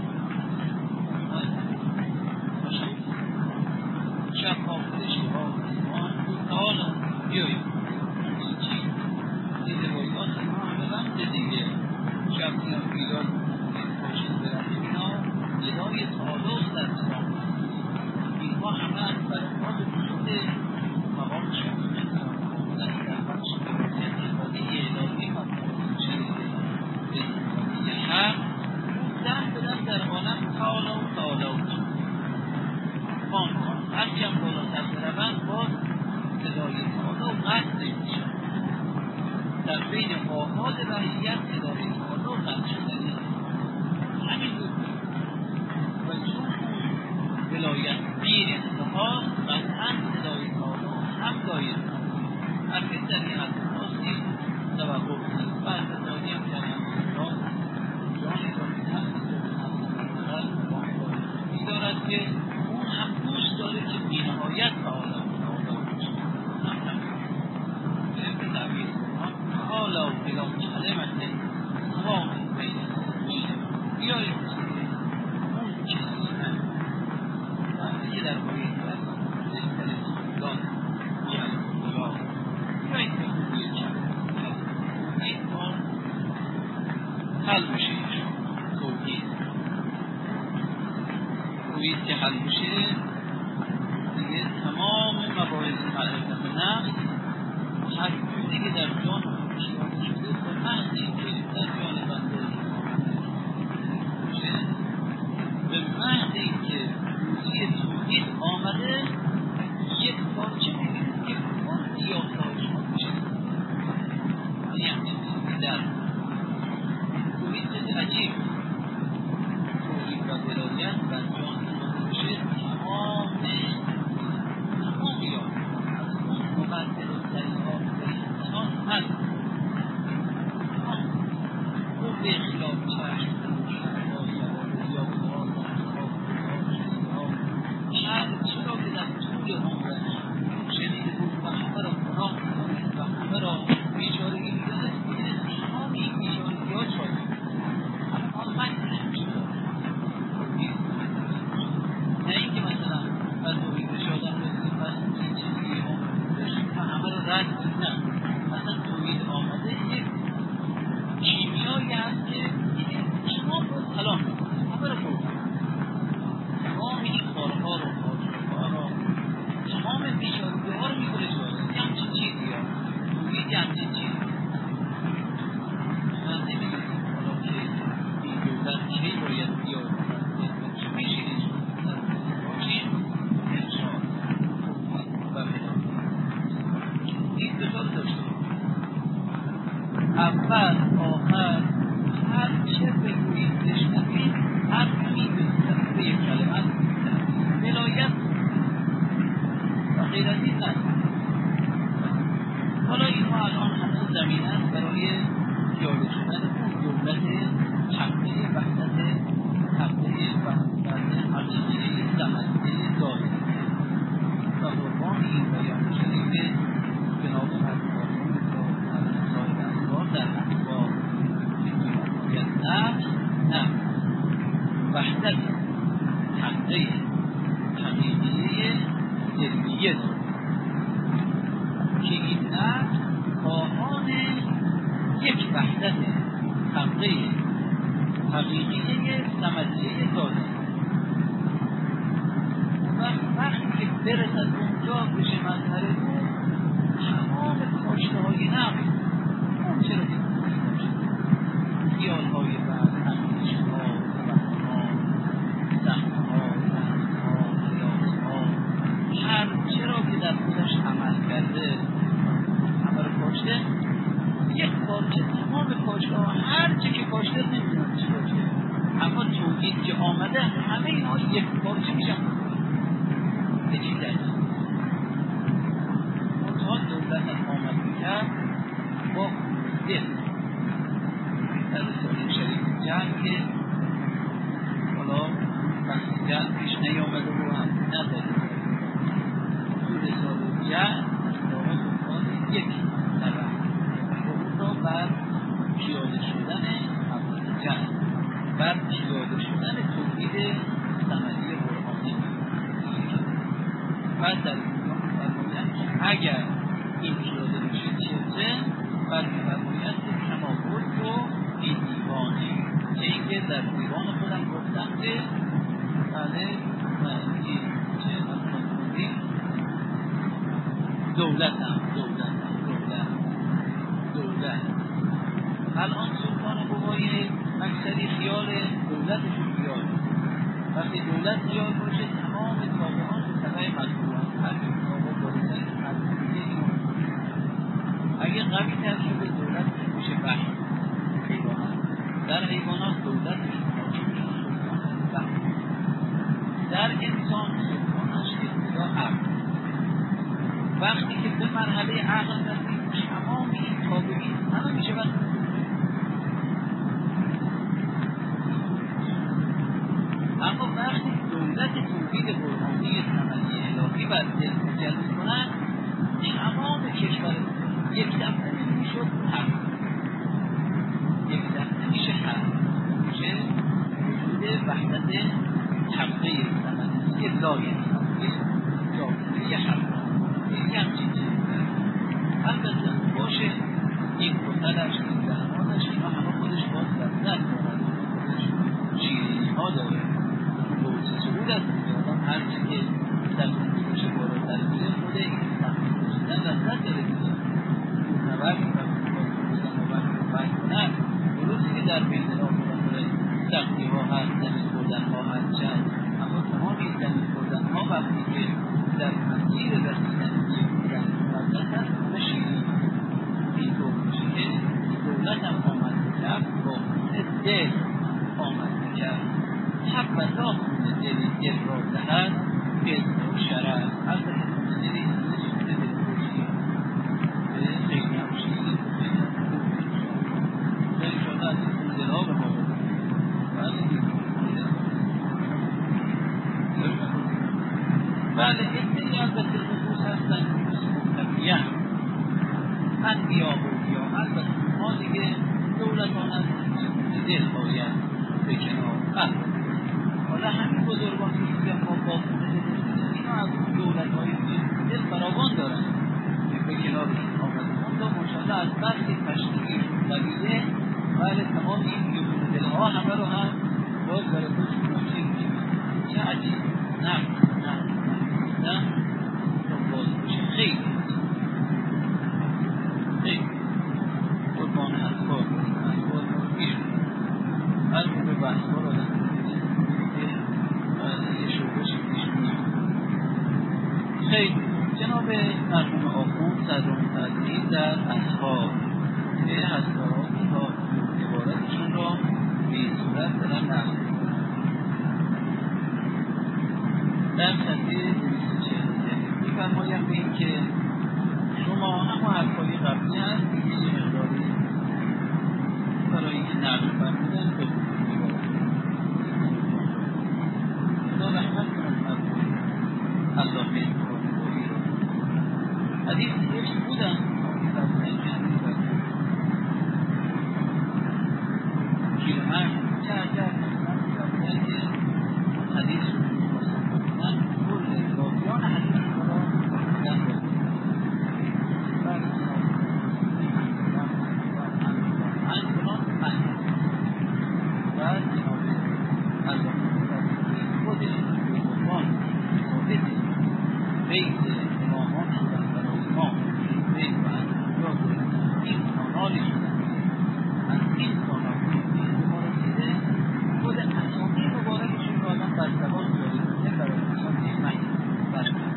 شب ها فرشته ها ایمان تعالی بیاییم این چی این روایات ما هم رمز دیگه شب میان بیدار باشید برمیم اینا ندای تعالی در اسلام اینها همه از برای به وجود مقام شخصی در دربانش بروزیت عبادی الهی مطمئن شنیده به عبادی حق دم بدن در عالم تعالی و تعالی و خان خان هرچی هم بالاتر بروند باز صدای تعالی و قطع نمیشه در بین آحاد رعیت صدای تعالی و قطع شدنی همین بود و چون اون ولایت بیر انتها قطعا صدای تعالی هم دایر هرگز در این اساسی توقف نیست و ارتضایی هم کردن را جانی را که تحصیل به نفس دارد که اون هم دوست داره که بینهایت تعالی تعالی باشه هم هم به تعبیر تعالی و بلا کلمت سوام بین بیاییم اون کلمه که در باید هست نسبت سودان یعنی خدا بیاییم به خوبی کلمه این کار حل میشه توحید توحید که حل میشه دیگه تمام مباحث معرفت نفس هر جوری که در جان شیرانه شده به محض اینکه در جان بنده میشه به محض اینکه روزی توحید آمده یک پارچه میبینید که کل یادداشت میشه این همچین چیزی در توحید چیز عجیب توحید و ولایت در جان آمده میشه تمام تمام یاد از اون مقدر و سریعات انسان هست تمام او به خلاف چشم شهرهای یا بزرگان هر چرا که در طول عمرش شنیده بود و همه را گناه می‌دانست و همه را بیچارگی می‌دانست می‌دانست تمام این بیچارگی‌ها چاره همه آن مکنش می‌شد نه اینکه مثلا از توحیدش آدم رسید پس این چیزی عمرش و همه را رد کنید نه مثلا توحید آمده یک کیمیایی هست که تمام رو سلام همه را بود تمام این کارها رو حاجرها را تمام بیچارگی ها رو میکنه جاره یه همچین چیزی ها توحید یه همچین چیزی من نمیدونم حالا که این دولت کی باید بیاد و کی میشینید باشین انشاء و بلا این دوتا رو داشته اول آخر هر چه بگویید بشنوید هر کمی به یک کلمت ولایت و غیر غیر از این نه. حالا اینها الان همون زمین است برای پیاده شدن اون دولت طبقه وحدت طبقه وحدت حقیقی زمینه ظاهری و قربان این بیان شریف جناب مرحوم صاحب اسرار در اخبار که نفس نفس وحدت طبقه حقیقی علمیه دارد که این نفس خواهان یک وحدت طبقه حقیقی ثمریه ذاتی و وقتی که برسد اونجا بشه مظهر او تمام کاشته های نفس اون چرا که خیال های بعد اندیش ها وحد ها زخم ها زخم ها حیات ها هر چرا که در خودش عمل کرده همه رو کاشته یک بار که تمام کاشته ها هر چه که کاشته نمیدونم چی کاشته اما توحید که آمده همه اینها یک بار چه میشن به چی دست منتها دولت هم آمد میکرد با دل در رساله شریف جمع که حالا وقتی جمع پیش نیامده و هم نداره تو رساله جمع داره بکنه یک طرف اون را بر پیاده شدن حضرت جمع بر پیاده شدن توحید ثمری قرآنی و در اینجا فرمایند که اگر این پیاده بشه چه بر فرمایند که تماول رو این دیوانه که اینکه در دیوان خودم گفتم که بله این چه فرمایند دولت هم دولت هم دولت دولت الان سلطان قوای اکثری خیال دولتشون خیال وقتی دولت خیال باشه تمام تابعان به طبع مطلوبان هر که تابع بارزن مطلوبیه اینو اگه قوی تر شده دولتشون میشه وحی حیوانات در حیوانات دولتشون حاکمشون سلطان وحی در انسان سلطانش ابتدا عقل وقتی که به مرحله عقل رسید تمام این تابعین همه میشه وقت اما وقتی دولت توحید قرآنی ثمری الهی بر دل مجلس کنند تمام کشور یک دفعه نمیشد حق یک دفعه میشه حق میشه وجود وحدت طبقه ثمری لایه ثمری حق این همچین چیز البته باشه این کتلش این زحماتش اینا همه خودش باز لذت دارد خودش شیرینی ها داره بوز سعود است آدم هر چی که سختی باشه بالاتر میره خود این سختی باشیدن لذت داره دیگه نوک وقتی باز بودن و وقتی فرق کنن درسته که در بین راه بودن سختی ها هست زمین خوردن ها هست چند اما تمام این زمین خوردن ها وقتی که در مسیر رسیدن به بودن لذت هست و شیرین این طور میشه که دولت هم آمد میکرد با خون دل آمد میکرد حبتا خون دلی دل را دهد علم و شرف البته خون دلی همه خون دل خوشی خیلی هم شیرین خیلی هم خوب خیلی شده از خون دل ها به ما بده بله بله اتنی البته نفوس هستن نفوس مختفیه هم انبیا و اولیا البته ما دیگه دولتان از دل باید به کنار قلب حالا همین بزرگان که میگن ما با خونه دل رسیدیم اینا از اون دولت های دل فراوان دارن به کنارشون آمدن اون ماشاءالله از بس تشکیلیشون قویه بله تمام این یکون دل ها همه رو هم باز برای خودشون ناچیز میشن چه عجیب نه نه نه نه باز بشه خیلی خیلی قربان اسباب اسباب پیش البته به بحث‌ها را دست می‌دید که یه شورش پیش میاد خیلی جناب مرحوم آخوند صدرالمتعلمین در اصحاب که هسته‌هایی ها عبارتشون را به این صورت دارن نقل در صفحه دویست و چهل و سه می‌فرماید برگردیم به این که شما همون حرفای قبلی هست دیگه یه مقداری برای اینکه نقل فرمودن به خدا رحمت کنم الله بهتون حدیث حفظ بودن پیرمرد چه عجب بودن که حدیث بودن کل راویان حدیث را بودن انجلان محمد و جناب الله خودش به عنوان ثابت بیت امامان شدن برای امام بیت و انجلات این کانالی شدن از این کانال ما رسیده خود اسامی مبارکشون را آدم بر زبان جاری کنه برای اسامی محمد برکن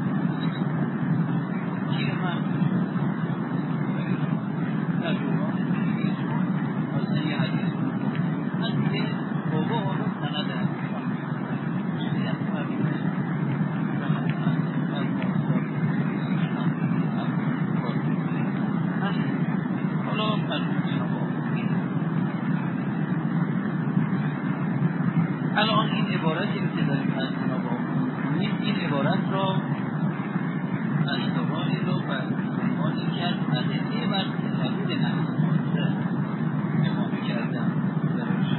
کیر من در دوران زندگیشون اصلا یه حدیث از که بابا حالا سند خیلی از مردمه حالا مرمون جناب الان این عبارتی که داریم از جناب می‌کنیم این عبارت را از دوانی رو بر عنوانی که از ادله بر تفرد نفس مانده امامه کردن براش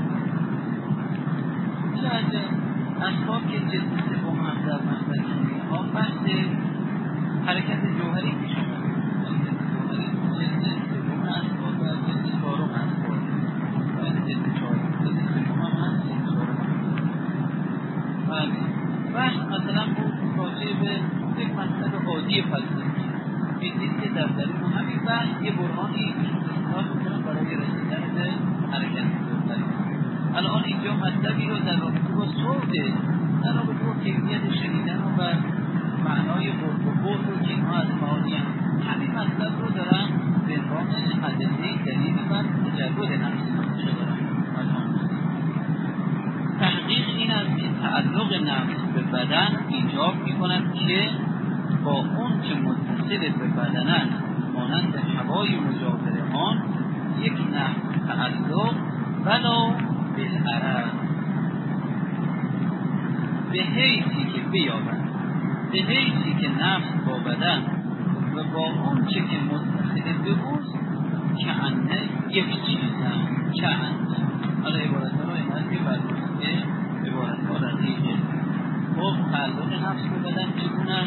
لحظه اسباب که جلد سوم هم در منبع ها بحث حرکت جوهری پیش آمده حرکت جوهری جلد سوم اسباب و جلد چهارم اسباب و جلد چهارم جلد سوم هم هست جلد چهارم هم بحث مثلا بود راجع به یک مسئله عادی فلسفی میدید که در درون همین بحث یه برهانی استفاده میکنن برای رسیدن به حرکت جوهری الان اینجا مطلبی رو در رابطه با صوت در رابطه با کیفیت شنیدن و معنای برد و برد و که اینها از معانی هم همین مطلب رو دارن به عنوان ادله دلیلی بر تجرد نفس منشه دارن تحقیق این است که تعلق نفس به بدن ایجاب میکند که با اون که متصل به بدن است مانند هوای مجاور آن یک نفس تعلق ولو بالعرض به حیثی که بیابد به حیثی که نفس با بدن و با اون چه که متصل به اوست که انه یک چیزن که انه حالا عبارت ها را اینهاست که برمونده عبارت ها رقیقه خب تعلق نفس به بدن چگونه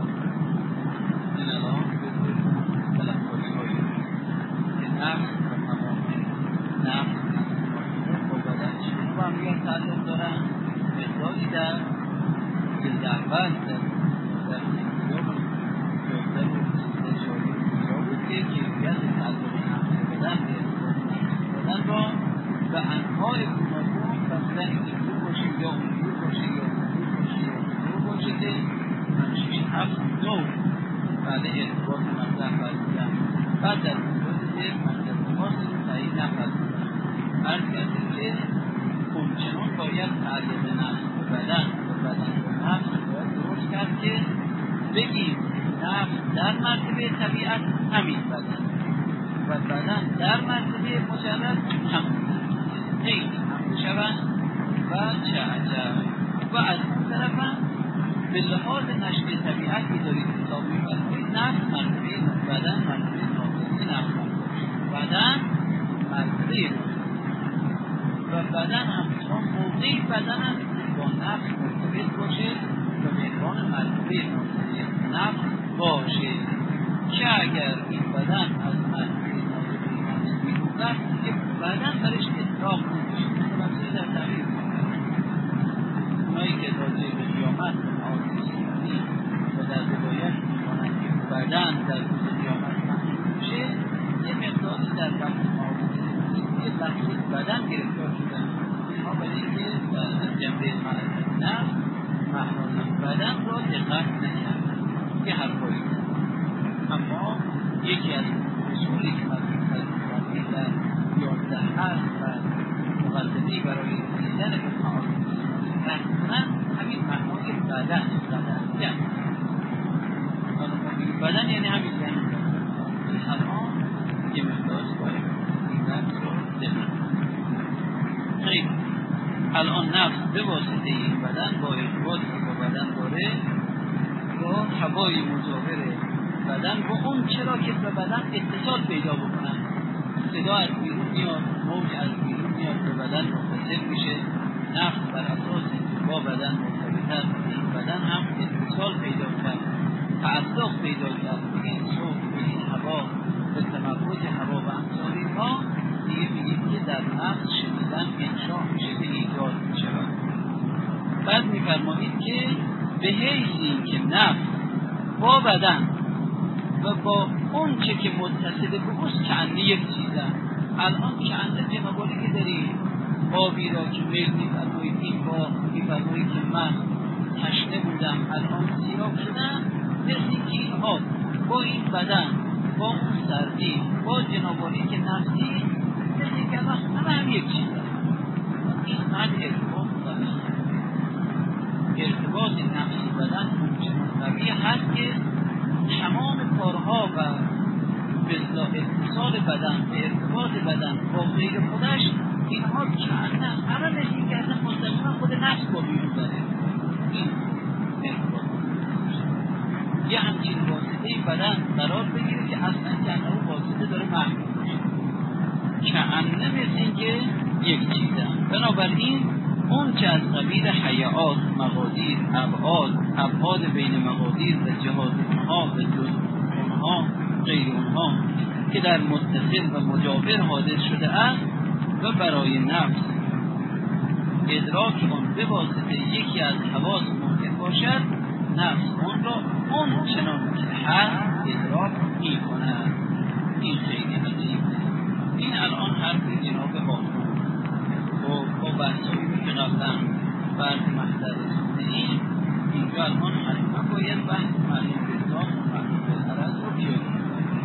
این الان به تلفظی هایی که نفس و مواقع نفس با بدن چگونه با هم تعلق دارن مقداری در جلد اول در در کتاب جلد و اشاره اینجا بود که کیفیت تعلق نفس به بدن به بدن را به انواع گوناگون مثلا اینجور باشه یا اونجور باشه یا اونجور باشه یا اونجور باشه که من شیش هفت نو بعد ارتباط مطلب فرمودن بعد در مورد که مطلب خاص رو تعیین نفرمودن عرض کردیم که همچنان باید تعلق نفس به بدن به بدن به نفس باید درست کرد که بگیم نفس در مرتبه طبیعت همین بدن و بدن در مرتبه مجرد همین این هم بشوند و چه عجب و از اون طرف هم به لحاظ نشد طبیعتی دارید حساب می‌کنید نفس مرتبه بدن مرتبه ناظری نفس بدن مرتبه و بدن هم چون موقعی بدن هم با نفس مرتبط باشه و مهران مرتبه ناظری نفس باشه که اگر این بدن از مرتبه ناظری نفس می‌گذرد که بدن برش اطلاق نمیشه مثلا در تعریف اونایی که راجع به قیامت آسیسی و در روایت می‌کنند که بدن در روز قیامت محسوب میشه یه مقداری در بحث آسیسی یه بحث بدن گرفتار شدن اینها برای اینکه در جنبه معرفت نفس معنای بدن را دقت نکردن یه حرفایی اما یکی از اصولی که مطلوب در یازده هست و مقدمی برای رسیدن به معارف بحث کنن همین معنای بدن بدنیت بدن یعنی همین زمین این الان یه مقدار باید این نفس رو دلن خیلی الان نفس به واسطه این بدن با ارتباط با بدن داره با هوای مجاور بدن با اون چرا که به بدن اتصال پیدا بکنن صدا از بیرون میاد موج از بیرون میاد به بدن متصل میشه نفس بر اساس با بدن مرتبط است این بدن هم اتصال پیدا کرد تعلق پیدا کرد به این صوت به این هوا به تمرکز هوا و امثال اینها دیگه میگیم که در نفس شنیدن انشاء میشه به ایجاد میشود بعد میفرمایید که به حیث این که نفس با بدن و با اون چه که متصل به اوست کنه یک چیزن الان کنه جنابالی که دارید آبی را که میل میفرمایید این با میفرمایید که من تشنه بودم الان سیراب شدم مثل که این آب با این بدن با اون سردی با جنابالی که نفسی مثل که همه هم یک چیزن این من ارتباط قوی ارتباط نفسی بدن چنان قوی هست که تمام کارها و به اتصال بدن به ارتباط بدن با غیر خودش اینها کنه همه مثل این که اصلا مستقیما خود نفس با بیرون داره این ارتباط یه همچین واسطه بدن قرار بگیره که اصلا کنه و واسطه داره محکوم باشه کنه مثل این که یک چیزه بنابراین اون که از قبیل حیات مقادیر ابعاد ابعاد بین مقادیر و جهات اونها و جز اونها غیر اونها که در متصل و مجاور حادث شده است و برای نفس ادراک آن به واسطه یکی از حواس ممکن باشد نفس آن را آن چنان که هست ادراک می کند این خیلی عجیبه این الان حرف جناب آخون با بحثایی که قبلا بعضی محضر رسونده این اینجا الان حتما باید بحث معلوم بزاق و معلوم بالعرض رو بیاریم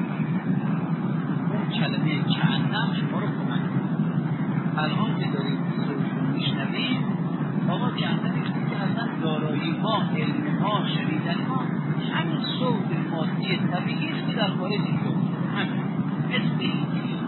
اون کلمه کعنم شما رو کمک الان که داریم صوت رو میشنویم آقا کعنم ایستی که اصلا دارایی ما علم ما شنیدن ما همین صوت مادی طبیعی است که در خارج اینجا همین مثل این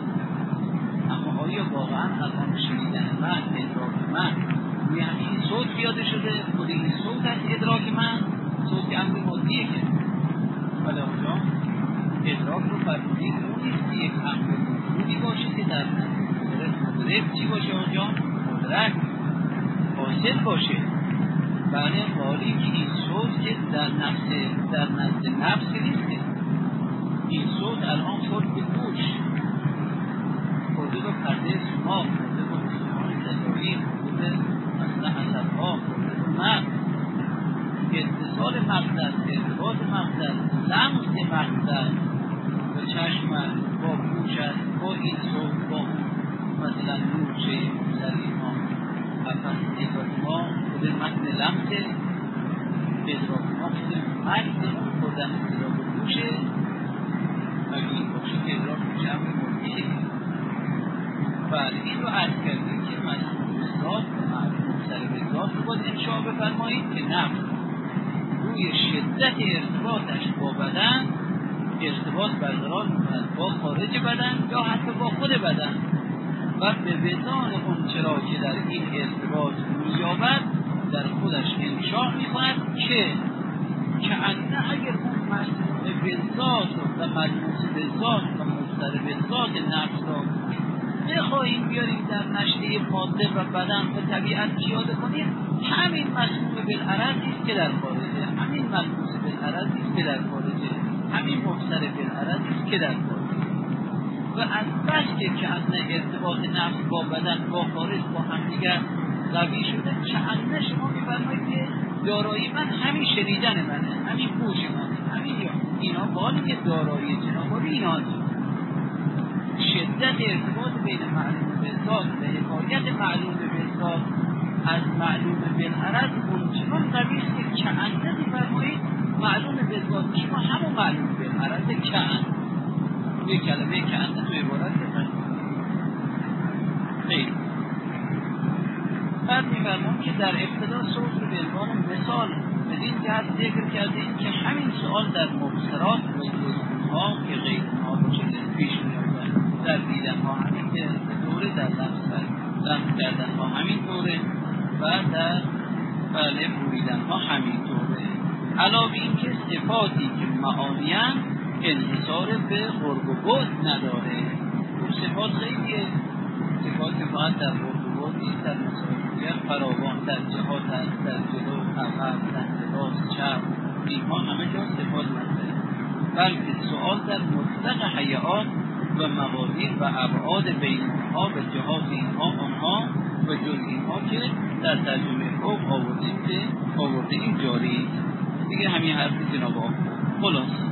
اما آیا واقعا الان شنیدن من ادراک من روی همین صوت پیاده شده خود این صوت از ادراک من صوت امر مادیه که ولی آنجا ادراک رو فرمودید اون نیست که یک امر موجودی باشه که در مدرک چی باشه آنجا مدرک حاصل باشه بله حالی که این صوت که در نفس در نزد نفس نیست این صوت الان خود به گوش خورده به پرده سماق خورده به مسلمان صدایی خورده به مثل عصبها خورده به مغز اتصال مغز ارتباط مغز لمس مغز با چشم با گوش با این صوت با مثلا نور شیء سری ما قفص ادراک ما خود متن لمس ادراک ما خود مغز اون خوردن صدا به گوشه اگه این باشه که ادراک میشه امر مردیه بله این رو عرض کردیم که مسئول به ذات و معلوم سر به ذات رو باید انشاء بفرمایید که نفس روی شدت ارتباطش با بدن ارتباط برقرار میکند با خارج بدن یا حتی با خود بدن و به وزان اون چرا که در این ارتباط مییابد در خودش انشاء میکند که که انه اگر اون مسئول به ذات و ملموس به ذات و مستر به ذات نفس را بخواهیم بیاریم در نشأه ماده و بدن و طبیعت پیاده کنیم همین مسئول بالعرض است که در خارجه همین ملموس بالعرض است که در خارجه همین مبصر بالعرض است که در خارجه و از بس که کأنه ارتباط نفس با بدن با خارج با همدیگر قوی شده کأنه شما می‌فرمایید که دارایی من همین شنیدن منه همین گوش منه همین اینا بالی که دارایی جناب اینا شدت ارتباط بین معلوم بالذات و حکایت معلوم بالذات از معلوم بالعرض اونچنان قوی است که کأنه می‌فرمایید معلوم بالذات شما همون معلوم بالعرض کأن روی کلمه کأنه تو عبارت بفرمایید خیلی بعد می‌فرمایید که در ابتدا صوت رو به عنوان مثال بدین جهت ذکر کردیم که همین سوال در مبصرات و جزئی‌ها که غیر ناگزیر پیش میاد در دیدن ها همین که دوره در لمس کردن ها همین دوره و در بله بویدن ها همین دوره. علاوه این که صفاتی که معانی انحصار به قرب و بعد نداره. اون صفات خیلیه، صفات که فقط در قرب و بعد نیست، در مسائلیت فراوان، در جهات هست، در جلو، عقب، سمت راست، چپ، اینها همه جا صفات نداره، بلکه سؤال در مطلق حیات و مقادیر و ابعاد بین اونها و جهات اینها آنها و جز اینها که در ترجمه فوق آوردیم که آورده این جاری دیگه همین حرف جناب آقا. خلاص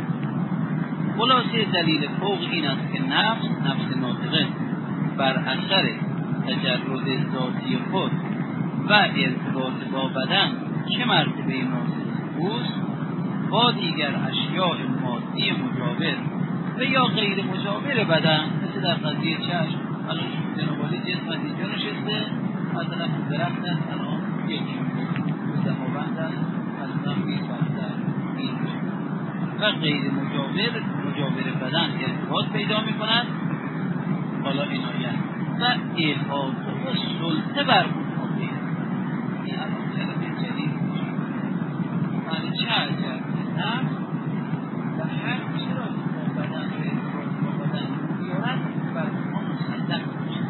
خلاصه دلیل فوق این است که نفس نفس ناطقه بر اثر تجرد ذاتی خود و ارتباط با بدن که مرتبه ناظر اوست با دیگر اشیاء مادی مجاور و یا غیر مجاور بدن، مثل در قضیه چشم. الان جنابالی جسم از اینجا نشسته، مثلا درخت است الان یکی دماوند است مثلا بیست بستر اینجا و غیر مجاور مجاور بدن ارتباط پیدا می کند. حالا عنایت و احاطه و سلطه بر اونها پیدا. این الان کلمه جدید معنی چه عجب نفس و هر چی را با بدن و ارتباط با بدن بیارد بر اونها مسلط میشه،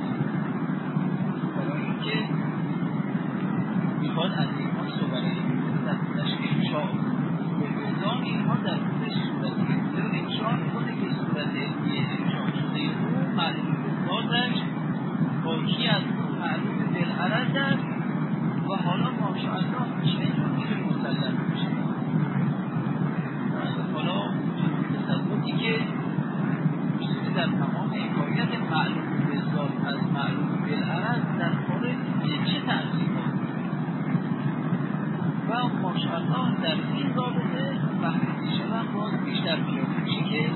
برای اینکه میخواد از اینها صبره در خودش انشاء به نظام اینها در خودش صورت علمیه رو انشاء میکنه که صورت علمیه انشاء شده او معلوم به ذاتش باقی از اون معلوم بالعرض است و حالا ماشاءالله چه جور میتونه مسلط میشه. حالا تصدیقی که میشه در تمام حکایت معلوم به ذات از معلوم بالعرض در خارج چه تأثیرات و ماشاءالله در این رابطه وقتی شدن باز بیشتر پیاده میشه که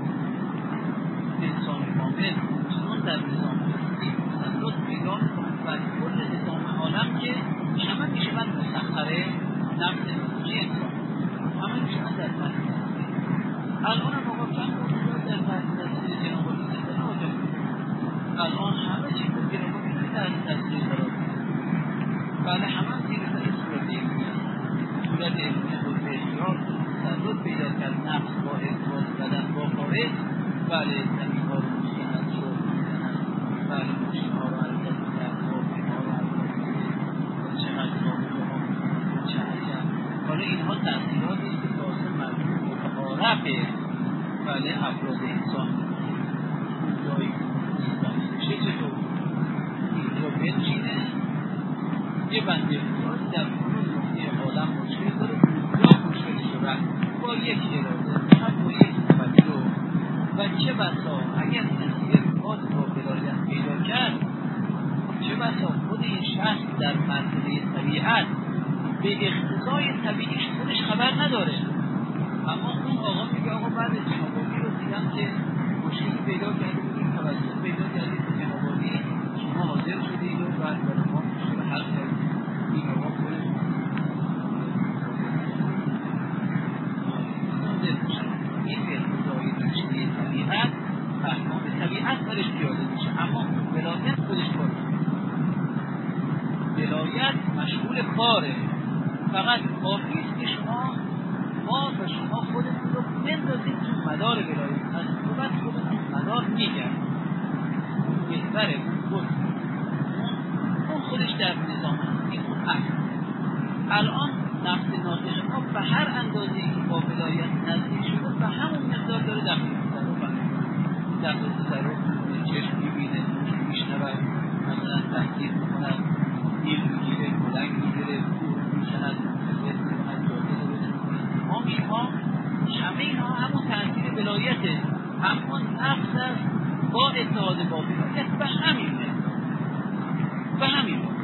انسان کامل چون در نظام هستی تسلط پیدا میکنه بر کل نظام عالم که همه میشوند مسخره نفس نوعی انسان، همه میشوند در تحت هستی. الان هم آقا چند موجود در تحت هستی جناب زنده ناجم، الان همه چیز جناب میتونی در هستی قرار بله همه زیر این صورت علمی صورت علمی خود به اختیار تسلط پیدا کرد نفس با ارتباط بدن با خارج. بله زمین ها رو میزند، شور میزند، بله ماشین ها رو حرکت میزند، ماشین ها رو حرکت میزند، چقدر سابقه ها میزند، چه عجب. حالا اینها تأثیراتی است که تازه مربوط متعارف بله افراد انسان اون جایی که میشه چطور اینجا بنشینه یه بنده خدایی در کل نقطه عالم مشکل داره، اونجا مشکلش رو رفت با یک اراده فقط با یک توجه و چه بسا اگر کسی ارتباط با ولایت پیدا کرد چه بسا خود این شخص در مرتبه طبیعت به اقتضای طبیعیش خودش خبر نداره، اما اون آقا میگه آقا بعد جنابالی رو دیدم که مشکلی پیدا کرده بودیم توجه پیدا کردید به جنابالی شما حاضر شدید و بعد برای ما مشکل حل کردید. این آقا خودش حاضر میشه، این به اقتضای رشته طبیعت احکام طبیعت برش پیاده میشه، اما اون ولایت خودش کاره، ولایت مشغول کاره. فقط کافیست که شما ما و شما خودتون رو بندازید تو مدار ولایت، از تو بعد خودتون مدار میگرد بهتره خود اون خودش در نظام هستی اون اصل. الان نفس ناطقه ما به هر اندازه‌ای که با ولایت نزدیک شده به همون مقدار داره داخل تصرف داخل تصرف چشم میبینه، گوش میشنود، مثلا تحقیق میکند، نیل میگیره، بلنگ میگیره، کوه میشند، متفق میکند، جاده درست میکنه. ما شما همه اینها همون تأثیر ولایته، اما نفس است با اتحاد با ولایت به همین مقدار به همین مقدار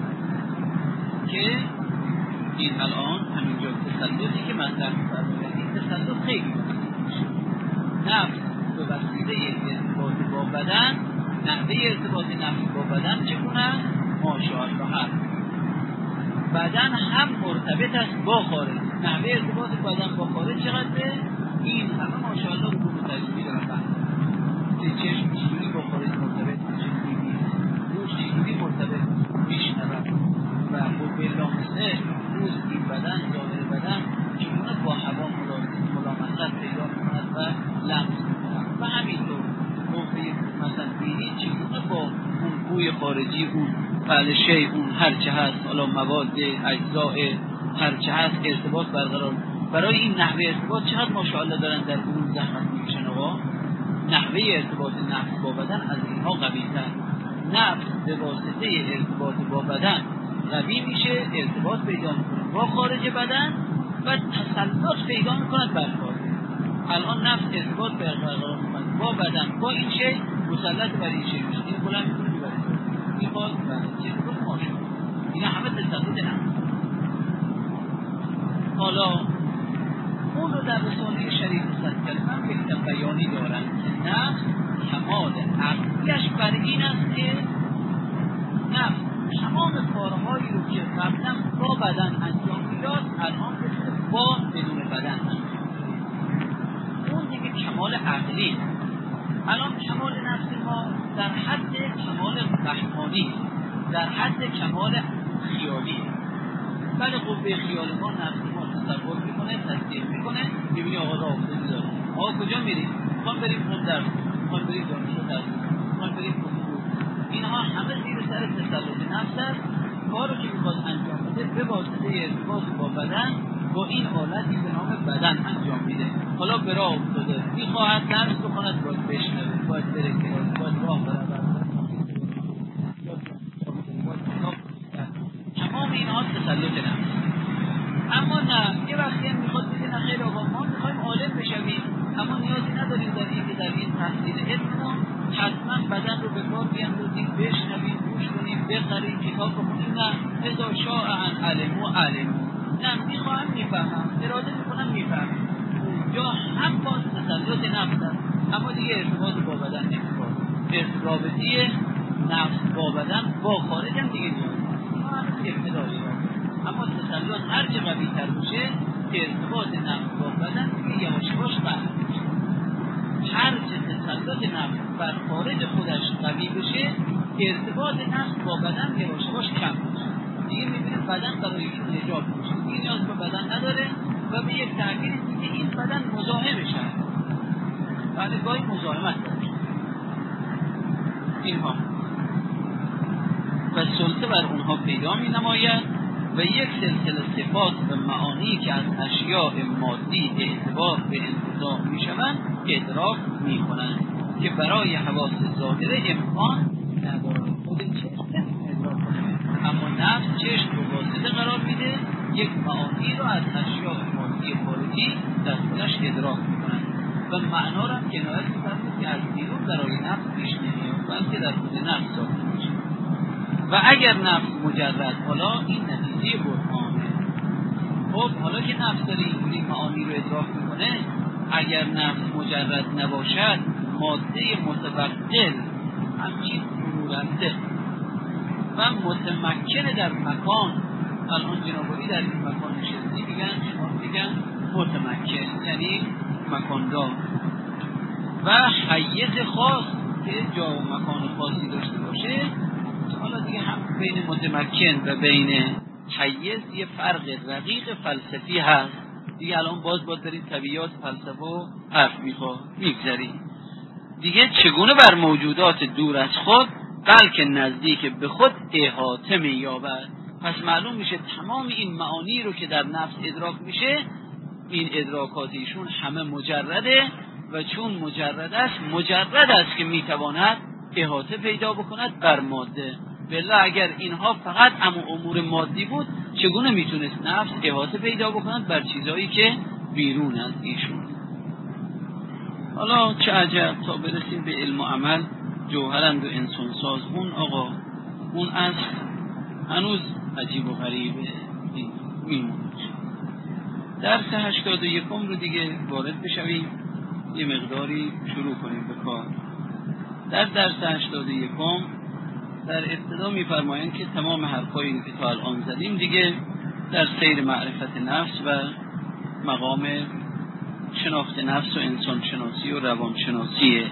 که این الان همینجا تسلطی که مطرح می‌فرماید این تسلط خیلی میشه. نفس به وسیله ارتباط با بدن، نحوه ارتباط نفس با بدن چگونه؟ ماشاءالله هست بدن هم مرتبط است با خارج. نحوه ارتباط بدن با خارج چقدره؟ این همه ماشاءالله رو به تجربی دارن که چشم چجوری با خارج مرتبط میشه، روش چجوری مرتبط میشنود و خود به لامسه روز این بدن، ظاهر بدن چگونه با هوا ملامست پیدا میکند و لمس میکند و همینطور موقع مثلا بینی چگونه با اون بوی خارجی، اون فعل اون هرچه هست، حالا مواد، اجزاء هرچه هست ارتباط برقرار. برای این نحوه ارتباط چقدر ماشاءالله دارن در اون زحمت میکشن آقا. نحوه ارتباط نفس با بدن از اینها قوی تر. نفس به واسطه ارتباط با بدن قوی میشه، ارتباط پیدا میکنه با خارج بدن و تسلط پیدا میکند بر خارج. الان نفس ارتباط برقرار میکنه با بدن، با این شی مسلط بر این شی میشه، این بلند میکنه میبره این باز میبره چیز بود ماشون. اینا همه تسلط نفس. حالا اون رو در رساله شریف صد کلمه هم یک بیانی دارن که نفس کمال عقلیش بر این است که نفس تمام کارهایی رو که قبلا با بدن انجام میداد الان بتونه با بدون بدن انجام. اون دیگه کمال عقلی. الان کمال نفس ما در حد کمال رحمانی، در حد کمال خیالی. بله قوه خیال ما نفس ما تصور میکنه، تصدیق میکنه، میبینی آقا راه افتادی داره. آقا کجا میریم؟ میخوام بریم خون درس، میخوام بریم دانشگاه درس، میخوام بریم خون. اینها همه زیر سر تسلط نفس است. کارو که میخواد انجام بده به واسطه ارتباط با بدن با این آلتی به نام بدن انجام میده. حالا به راه افتاده، میخواهد درس بخواند، باید بشنوه، باید بره کلاس، باید راه بره. تمام اینها تسلط نفس. اما نه، یه وقتی هم میخواد بگه نه خیر آقا ما میخوایم عالم بشویم، اما نیازی نداریم در این که در این تحصیل علممون حتما بدن رو به کار بیاندازیم، بشنویم، گوش کنیم، بخریم، کتاب بخونیم. نه، اذا شاء ان علموا علموا. نه، میخواهم میفهمم، اراده میکنم میفهمم. اونجا هم باز تسلط نفس است، اما دیگه ارتباط با بدن نمیخواد. ارتباطی نفس با بدن با خارج هم دیگه نیاز نیست. ما هم ابتدایی اما تسلط هر چه قوی تر بشه ارتباط نفس با بدن دیگه یواش یواش قوی میشه. هر چه تسلط نفس بر خارج خودش قوی بشه ارتباط نفس با بدن یواش یواش کم میشه. دیگه میبینه بدن برای این نجات میشه، دیگه نیاز به بدن نداره و به یک تعبیر دیگه این بدن مزاحمش هست. بعد گاهی مزاحمت داره اینها و سلطه بر اونها پیدا می نماید و یک سلسله صفات و معانی که از اشیاء مادی اعتبار به انتزاع می شوند ادراک می کنند که برای حواس ظاهره امکان نداره خود چشم ادراک کنه. اما نفس چشم رو واسطه قرار میده، یک معانی رو از اشیاء مادی خارجی در خودش ادراک می کنند و معنا را هم کنایت می‌فرماید که از بیرون برای نفس پیش نمیاد بلکه در خود نفس ظاهر میشه. و اگر نفس مجرد، حالا این نتیجه برهانه. خب حالا که نفس داره اینجوری معانی رو ادراک میکنه، اگر نفس مجرد نباشد ماده متوقل همچین فرورنده و متمکن در مکان، الان جنابالی در این مکان نشستی میگن شما میگن متمکن یعنی مکاندار و حیز خاص که جا و مکان خاصی داشته باشه. حالا دیگه هم بین متمکن و بین حیز یه فرق رقیق فلسفی هست دیگه. الان باز باید بریم طبیعیات فلسفه و حرف میخواه میگذری دیگه. چگونه بر موجودات دور از خود بلکه نزدیک به خود احاطه می‌یابد. پس معلوم میشه تمام این معانی رو که در نفس ادراک میشه، این ادراکات ایشون همه مجرده و چون مجرد است مجرد است که میتواند احاطه پیدا بکند بر ماده. بله اگر اینها فقط امور مادی بود چگونه میتونست نفس احاطه پیدا بکند بر چیزایی که بیرون از ایشون؟ حالا چه عجب تا برسیم به علم و عمل جوهرند و انسان ساز. اون آقا اون اصل هنوز عجیب و غریبه میموند. درس هشتاد و یکم رو دیگه وارد بشویم، یه مقداری شروع کنیم به کار. در درس هشتاد و یکم در ابتدا می‌فرمایند که تمام حرفایی که تا الان زدیم دیگه در سیر معرفت نفس و مقام شناخت نفس و انسان شناسی و روان شناسیه.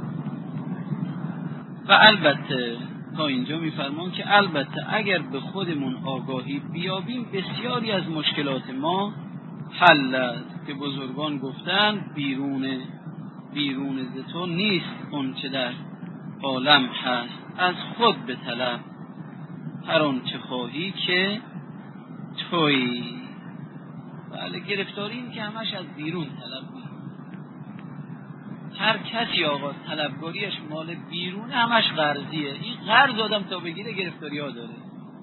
و البته تا اینجا می‌فرمان که البته اگر به خودمون آگاهی بیابیم بسیاری از مشکلات ما حل است، که بزرگان گفتن بیرون بیرون ز تو نیست اون چه در عالم هست، از خود به طلب هر آن چه خواهی که تویی. بله، گرفتاری این که همش از بیرون طلب می‌کنه. هر کسی آقا طلبگاریش مال بیرون همش قرضیه. این قرض آدم تا بگیره گرفتاری ها داره.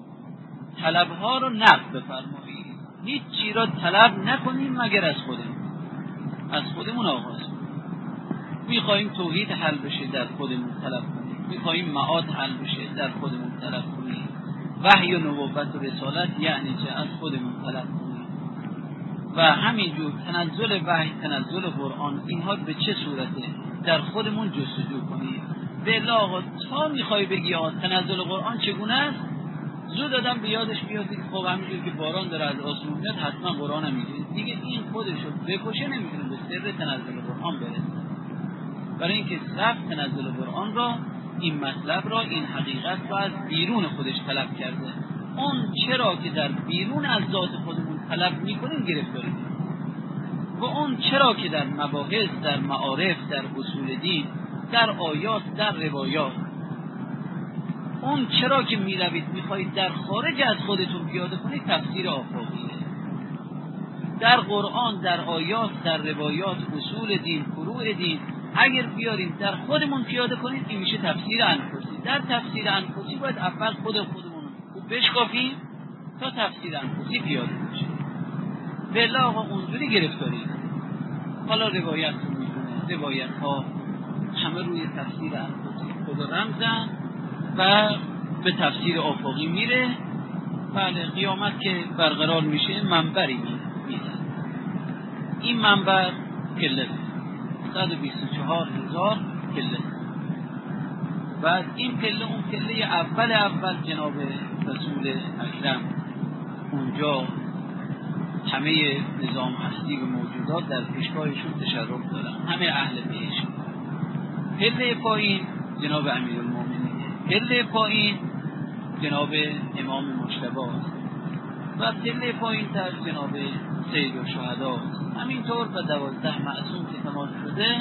طلبها رو نقد بفرمایید، هیچ چی را طلب نکنیم مگر از خودمون. از خودمون آغاز کنیم. میخواییم توحید حل بشه در خودمون طلب کنیم، میخواییم معاد حل بشه در خودمون طلب کنیم، وحی و نبوت و رسالت یعنی چه از خودمون طلب کنیم، و همینجور تنزل وحی، تنزل قرآن، اینها به چه صورته در خودمون جستجو کنیم. بالله آقا تا میخوای بگی آقا تنزل قرآن چگونه است، زود آدم به یادش بیاد که خب همینجور که باران داره از آسمون میاد حتما قرآن هم میگه دیگه. این خودشو بکشه نمیتونه به سر تنزل قرآن برسه. برای اینکه رفت تنزل قرآن را، این مطلب را، این حقیقت را از بیرون خودش طلب کرده. اون چرا که در بیرون از ذات خودمون طلب میکنیم گرفتاری میکنیم، و اون چرا که در مباحث، در معارف، در اصول دین، در آیات، در روایات، اون چرا که میروید میخواهید در خارج از خودتون پیاده کنید تفسیر آفاقیه. در قرآن، در آیات، در روایات، اصول دین، فروع دین اگر بیاریم در خودمون پیاده کنید این میشه تفسیر انفسی. در تفسیر انفسی باید اول خود خودمون رو بشکافیم تا تفسیر انفسی پیاده بشه. بالله آقا اونجوری گرفتاری. حالا روایت رو میکنه، روایت ها همه روی تفسیر انفسی خود رمزن و به تفسیر آفاقی میره. بله، قیامت که برقرار میشه منبری میره. این منبر کله صد و بیست و چهار هزار کله. بعد این کله اون کله اول اول جناب رسول اکرم اونجا همه نظام هستی و موجودات در پیشگاهشون تشرف دارن، همه اهل بهشت. کله پایین جناب امیرالمومنین، کله پایین جناب امام مجتبی و کله پایین تر جناب سید الشهدا. همینطور و دوازده معصوم که تمام شده،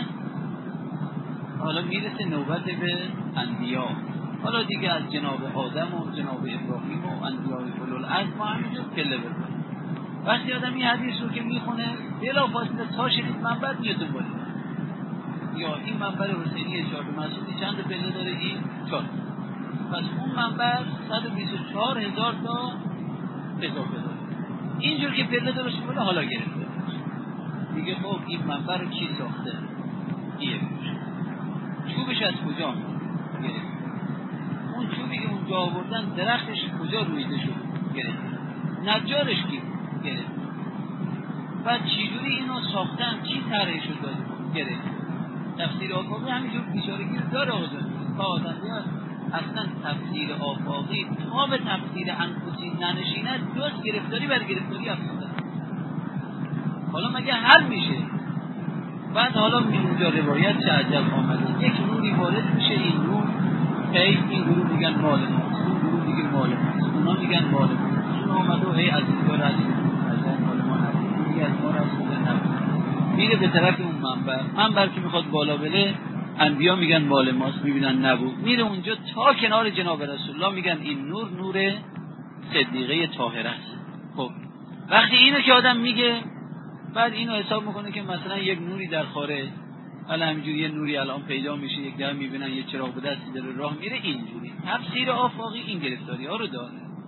حالا میرسه نوبت به انبیا. حالا دیگه از جناب آدم و جناب ابراهیم و انبیای اولوالعزم ما همینجور کله بکنه. وقتی آدم این حدیث رو که میخونه بلافاصله تا شدید منبر میاد دنباله، یا این منبر حسینی چهار مسعودی چند پله داره؟ این چهار. پس اون منبر صد و بیست و چهار هزار تا اضافه داره. اینجور که پله درست کنه حالا گرفته دیگه. خب این منبر رو کی ساخته؟ کیه؟ چوبش از کجا گرفته؟ اون چوبی که اونجا آوردن درختش کجا رویده شد؟ گرفته. نجارش کی گرفته؟ بعد چجوری اینو ساختن؟ چی طرحش رو داده؟ گرفته. تفسیر آفاقی همینجور بیچارگی رو داره آقا جان. تا آدم بیاد اصلا تفسیر آفاقی تا به تفسیر انفسی ننشیند جز گرفتاری بر گرفتاری افزوده. حالا مگه حل میشه؟ بعد حالا اینجا روایت چه عجب آمده، یک نوری وارد میشه، این نور هی این گروه میگن مال ماست، اون گروه میگن مال ماست، اونا میگن مال ماست، اون آمده و هی از اینجا رد از مال ما هست، میگه از ما رد بوده نبود، میره به طرف اون منبر. منبر که میخواد بالا بره، انبیا میگن مال ماست، میبینن نبود، میره اونجا تا کنار جناب رسول الله، میگن این نور نور صدیقه طاهره است. خب وقتی اینو که آدم میگه، بعد اینو حساب میکنه که مثلا یک نوری در خارج، حالا همینجوری یه نوری الان پیدا میشه، یک جا میبینن یه چراغ به دستی داره راه میره، اینجوری تفسیر آفاقی این گرفتاری ها رو داره.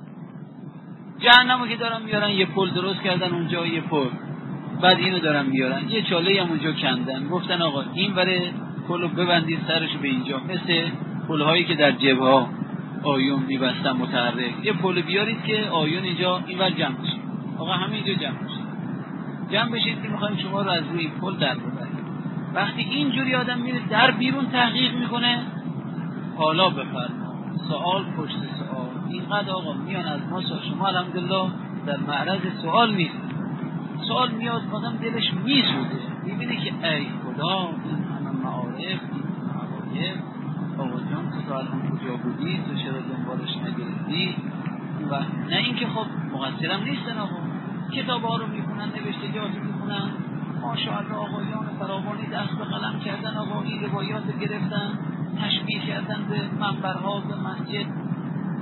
جهنمو که دارن میارن، یه پل درست کردن اونجا، یه پل، بعد اینو دارن میارن یه چاله هم اونجا کندن، گفتن آقا این بره پلو ببندید سرشو به اینجا، مثل پل‌هایی که در جبهه آیون میبستن متحرک، یه پل بیارید که آیون اینجا اینور جمع بشه. آقا همینجا جمع بشه، جمع بشید که میخوایم شما رو از روی این پل در ببریم. وقتی اینجوری آدم میره در بیرون تحقیق میکنه، حالا بفرما سوال پشت سوال، اینقدر آقا میان از ما شما الحمدلله در معرض سوال نیست، سوال میاد آدم دلش میسوده، میبینه که ای خدا این همه معارف، این همه عقاید، آقا جان تو تا الان کجا بودی، تو چرا دنبالش نگرفتی؟ و نه اینکه خب مقصرم نیستن آقا، کتاب ها رو میخونن، نوشتجات رو میخونن، ماشاءالله آقایان فراوانی دست به قلم کردن، آقا این روایات رو گرفتن، تشبیه کردن به منبرها، به مسجد،